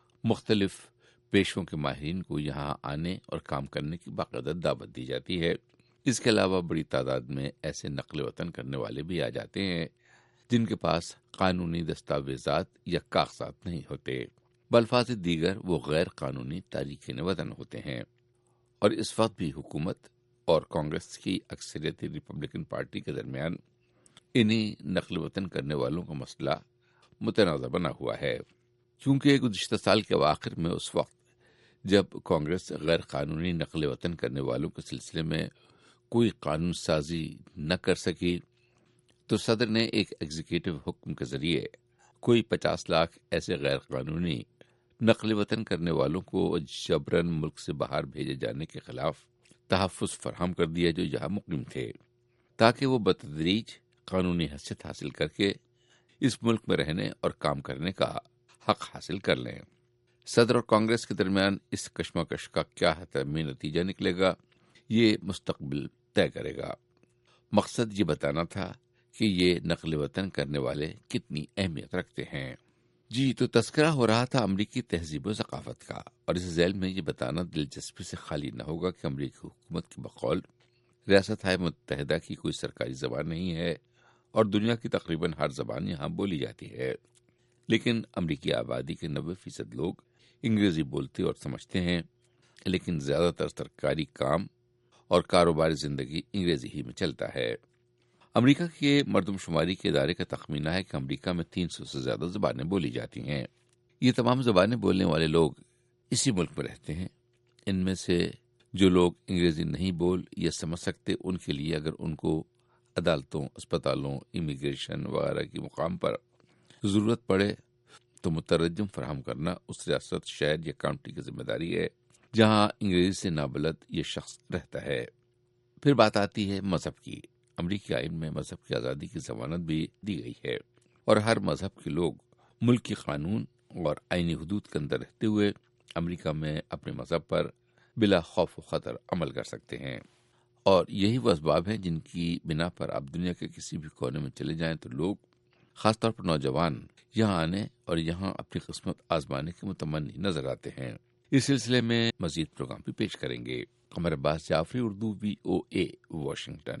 مختلف پیشوں کے ماہرین کو یہاں آنے اور کام کرنے کی باقاعدہ دعوت دی جاتی ہے. اس کے علاوہ بڑی تعداد میں ایسے نقل وطن کرنے والے بھی آ جاتے ہیں جن کے پاس قانونی دستاویزات یا کاغذات نہیں ہوتے، بالفاظ دیگر وہ غیر قانونی تارکین وطن ہوتے ہیں. اور اس وقت بھی حکومت اور کانگریس کی اکثریتی ریپبلکن پارٹی کے درمیان انہی نقل وطن کرنے والوں کا مسئلہ متنازع بنا ہوا ہے، کیونکہ گزشتہ سال کے اواخر میں اس وقت جب کانگریس غیر قانونی نقل وطن کرنے والوں کے سلسلے میں کوئی قانون سازی نہ کر سکی تو صدر نے ایک ایگزیکٹو حکم کے ذریعے کوئی پچاس لاکھ ایسے غیر قانونی نقل وطن کرنے والوں کو جبراً ملک سے باہر بھیجے جانے کے خلاف تحفظ فراہم کر دیا جو یہاں مقیم تھے، تاکہ وہ بتدریج قانونی حیثیت حاصل کر کے اس ملک میں رہنے اور کام کرنے کا حق حاصل کر لیں. صدر اور کانگریس کے درمیان اس کشمکش کا کیا حتمی نتیجہ نکلے گا، یہ مستقبل طے کرے گا۔ مقصد یہ بتانا تھا کہ یہ نقل وطن کرنے والے کتنی اہمیت رکھتے ہیں۔ جی تو تذکرہ ہو رہا تھا امریکی تہذیب و ثقافت کا، اور اس ذیل میں یہ بتانا دلچسپی سے خالی نہ ہوگا کہ امریکی حکومت کے بقول ریاست ہائے متحدہ کی کوئی سرکاری زبان نہیں ہے اور دنیا کی تقریباً ہر زبان یہاں بولی جاتی ہے، لیکن امریکی آبادی کے نوے فیصد لوگ انگریزی بولتے اور سمجھتے ہیں، لیکن زیادہ تر سرکاری کام اور کاروباری زندگی انگریزی ہی میں چلتا ہے۔ امریکہ کے مردم شماری کے ادارے کا تخمینہ ہے کہ امریکہ میں تین سو سے زیادہ زبانیں بولی جاتی ہیں۔ یہ تمام زبانیں بولنے والے لوگ اسی ملک میں رہتے ہیں۔ ان میں سے جو لوگ انگریزی نہیں بول یا سمجھ سکتے، ان کے لیے اگر ان کو عدالتوں، اسپتالوں، امیگریشن وغیرہ کے مقام پر ضرورت پڑے تو مترجم فراہم کرنا اس ریاست، شہر یا کاؤنٹی کی ذمہ داری ہے جہاں انگریزی سے نابلد یہ شخص رہتا ہے۔ پھر بات آتی ہے مذہب کی۔ امریکی آئین میں مذہب کی آزادی کی ضمانت بھی دی گئی ہے، اور ہر مذہب کے لوگ ملکی قانون اور آئینی حدود کے اندر رہتے ہوئے امریکہ میں اپنے مذہب پر بلا خوف و خطر عمل کر سکتے ہیں۔ اور یہی وہ اسباب ہیں جن کی بنا پر آپ دنیا کے کسی بھی کونے میں چلے جائیں تو لوگ، خاص طور پر نوجوان، یہاں آنے اور یہاں اپنی قسمت آزمانے کے متمنی نظر آتے ہیں۔ اس سلسلے میں مزید پروگرام بھی پیش کریں گے۔ Qamar Abbas Jafri, Urdu, V O A, Washington.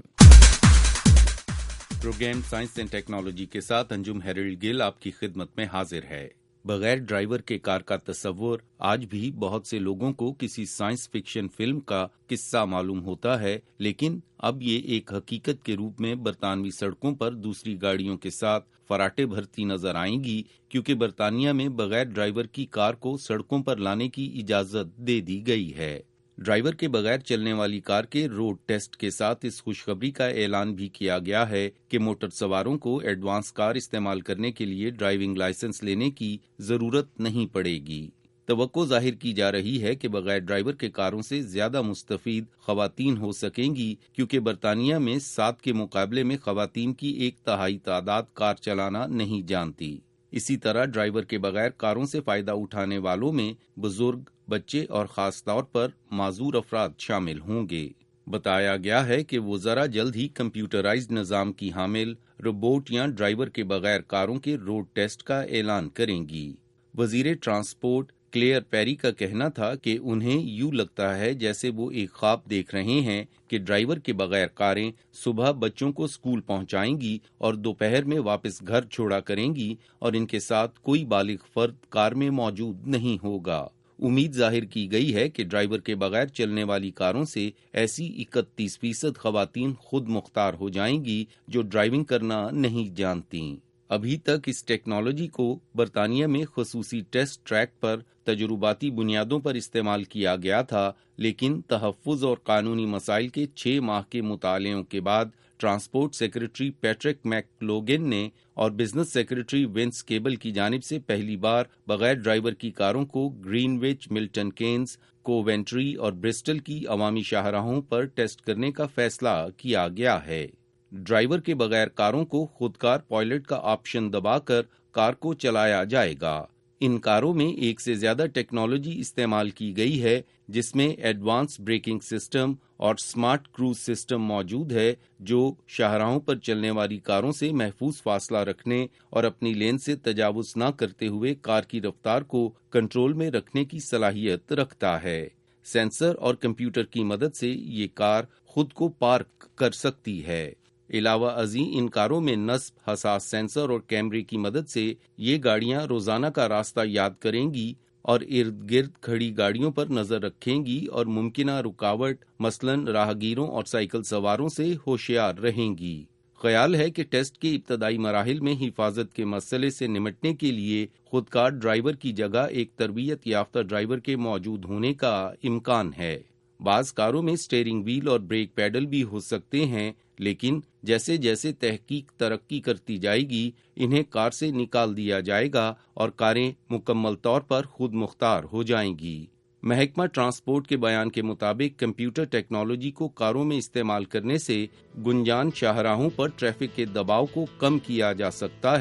Program science and technology کے ساتھ انجم ہیرلڈ گل آپ کی خدمت میں حاضر ہے۔ بغیر ڈرائیور کے کار کا تصور آج بھی بہت سے لوگوں کو کسی سائنس فکشن فلم کا قصہ معلوم ہوتا ہے، لیکن اب یہ ایک حقیقت کے روپ میں برطانوی سڑکوں پر دوسری گاڑیوں کے ساتھ فراٹے بھرتی نظر آئیں گی، کیونکہ برطانیہ میں بغیر ڈرائیور کی کار کو سڑکوں پر لانے کی اجازت دے دی گئی ہے۔ ڈرائیور کے بغیر چلنے والی کار کے روڈ ٹیسٹ کے ساتھ اس خوشخبری کا اعلان بھی کیا گیا ہے کہ موٹر سواروں کو ایڈوانس کار استعمال کرنے کے لیے ڈرائیونگ لائسنس لینے کی ضرورت نہیں پڑے گی۔ توقع ظاہر کی جا رہی ہے کہ بغیر ڈرائیور کے کاروں سے زیادہ مستفید خواتین ہو سکیں گی، کیونکہ برطانیہ میں سات کے مقابلے میں خواتین کی ایک تہائی تعداد کار چلانا نہیں جانتی۔ اسی طرح ڈرائیور کے بغیر کاروں سے فائدہ اٹھانے والوں میں بزرگ، بچے اور خاص طور پر معذور افراد شامل ہوں گے۔ بتایا گیا ہے کہ وہ ذرا جلد ہی کمپیوٹرائزڈ نظام کی حامل روبوٹ یا ڈرائیور کے بغیر کاروں کے روڈ ٹیسٹ کا اعلان کریں گی۔ وزیر ٹرانسپورٹ کلیئر پیری کا کہنا تھا کہ انہیں یوں لگتا ہے جیسے وہ ایک خواب دیکھ رہے ہیں کہ ڈرائیور کے بغیر کاریں صبح بچوں کو اسکول پہنچائیں گی اور دوپہر میں واپس گھر چھوڑا کریں گی، اور ان کے ساتھ کوئی بالغ فرد کار میں موجود نہیں ہوگا۔ امید ظاہر کی گئی ہے کہ ڈرائیور کے بغیر چلنے والی کاروں سے ایسی اکتیس فیصد خواتین خود مختار ہو جائیں گی جو ڈرائیونگ کرنا نہیں جانتی۔ ابھی تک اس ٹیکنالوجی کو برطانیہ میں خصوصی ٹیسٹ ٹریک پر تجرباتی بنیادوں پر استعمال کیا گیا تھا، لیکن تحفظ اور قانونی مسائل کے چھ ماہ کے مطالعوں کے بعد transport secretary Patrick McLoughlin نے اور بزنس سیکرٹری ونس کیبل کی جانب سے پہلی بار بغیر ڈرائیور کی کاروں کو Greenwich, Milton Keynes, Coventry اور برسٹل کی عوامی شاہراہوں پر ٹیسٹ کرنے کا فیصلہ کیا گیا ہے۔ ڈرائیور کے بغیر کاروں کو خودکار پائلٹ کا آپشن دبا کر کار کو چلایا جائے گا۔ ان کاروں میں ایک سے زیادہ ٹیکنالوجی استعمال کی گئی ہے، جس میں ایڈوانس بریکنگ سسٹم اور سمارٹ کروز سسٹم موجود ہے، جو شاہراہوں پر چلنے والی کاروں سے محفوظ فاصلہ رکھنے اور اپنی لین سے تجاوز نہ کرتے ہوئے کار کی رفتار کو کنٹرول میں رکھنے کی صلاحیت رکھتا ہے۔ سینسر اور کمپیوٹر کی مدد سے یہ کار خود کو پارک کر سکتی ہے۔ علاوہ ازیں ان کاروں میں نصب حساس سینسر اور کیمرے کی مدد سے یہ گاڑیاں روزانہ کا راستہ یاد کریں گی اور ارد گرد کھڑی گاڑیوں پر نظر رکھیں گی اور ممکنہ رکاوٹ مثلاً راہگیروں اور سائیکل سواروں سے ہوشیار رہیں گی۔ خیال ہے کہ ٹیسٹ کے ابتدائی مراحل میں حفاظت کے مسئلے سے نمٹنے کے لیے خودکار ڈرائیور کی جگہ ایک تربیت یافتہ ڈرائیور کے موجود ہونے کا امکان ہے۔ بعض کاروں میں سٹیئرنگ ویل اور بریک پیڈل بھی ہو سکتے ہیں، لیکن جیسے جیسے تحقیق ترقی کرتی جائے گی انہیں کار سے نکال دیا جائے گا اور کاریں مکمل طور پر خود مختار ہو جائیں گی۔ محکمہ ٹرانسپورٹ کے بیان کے مطابق کمپیوٹر ٹیکنالوجی کو کاروں میں استعمال کرنے سے گنجان شاہراہوں پر ٹریفک کے دباؤ کو کم کیا جا سکتا ہے،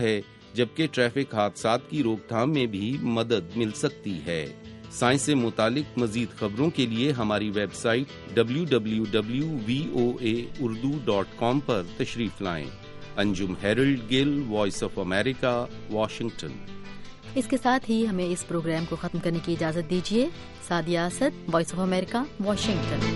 جبکہ ٹریفک حادثات کی روک تھام میں بھی مدد مل سکتی ہے۔ سائنس سے متعلق مزید خبروں کے لیے ہماری web site W W W dot V O A Urdu dot com پر تشریف لائیں۔ Anjum Harold Gill, voice of America, Washington. اس کے ساتھ ہی ہمیں اس پروگرام کو ختم کرنے کی اجازت دیجیے۔ Sadia Asad, voice of America, Washington.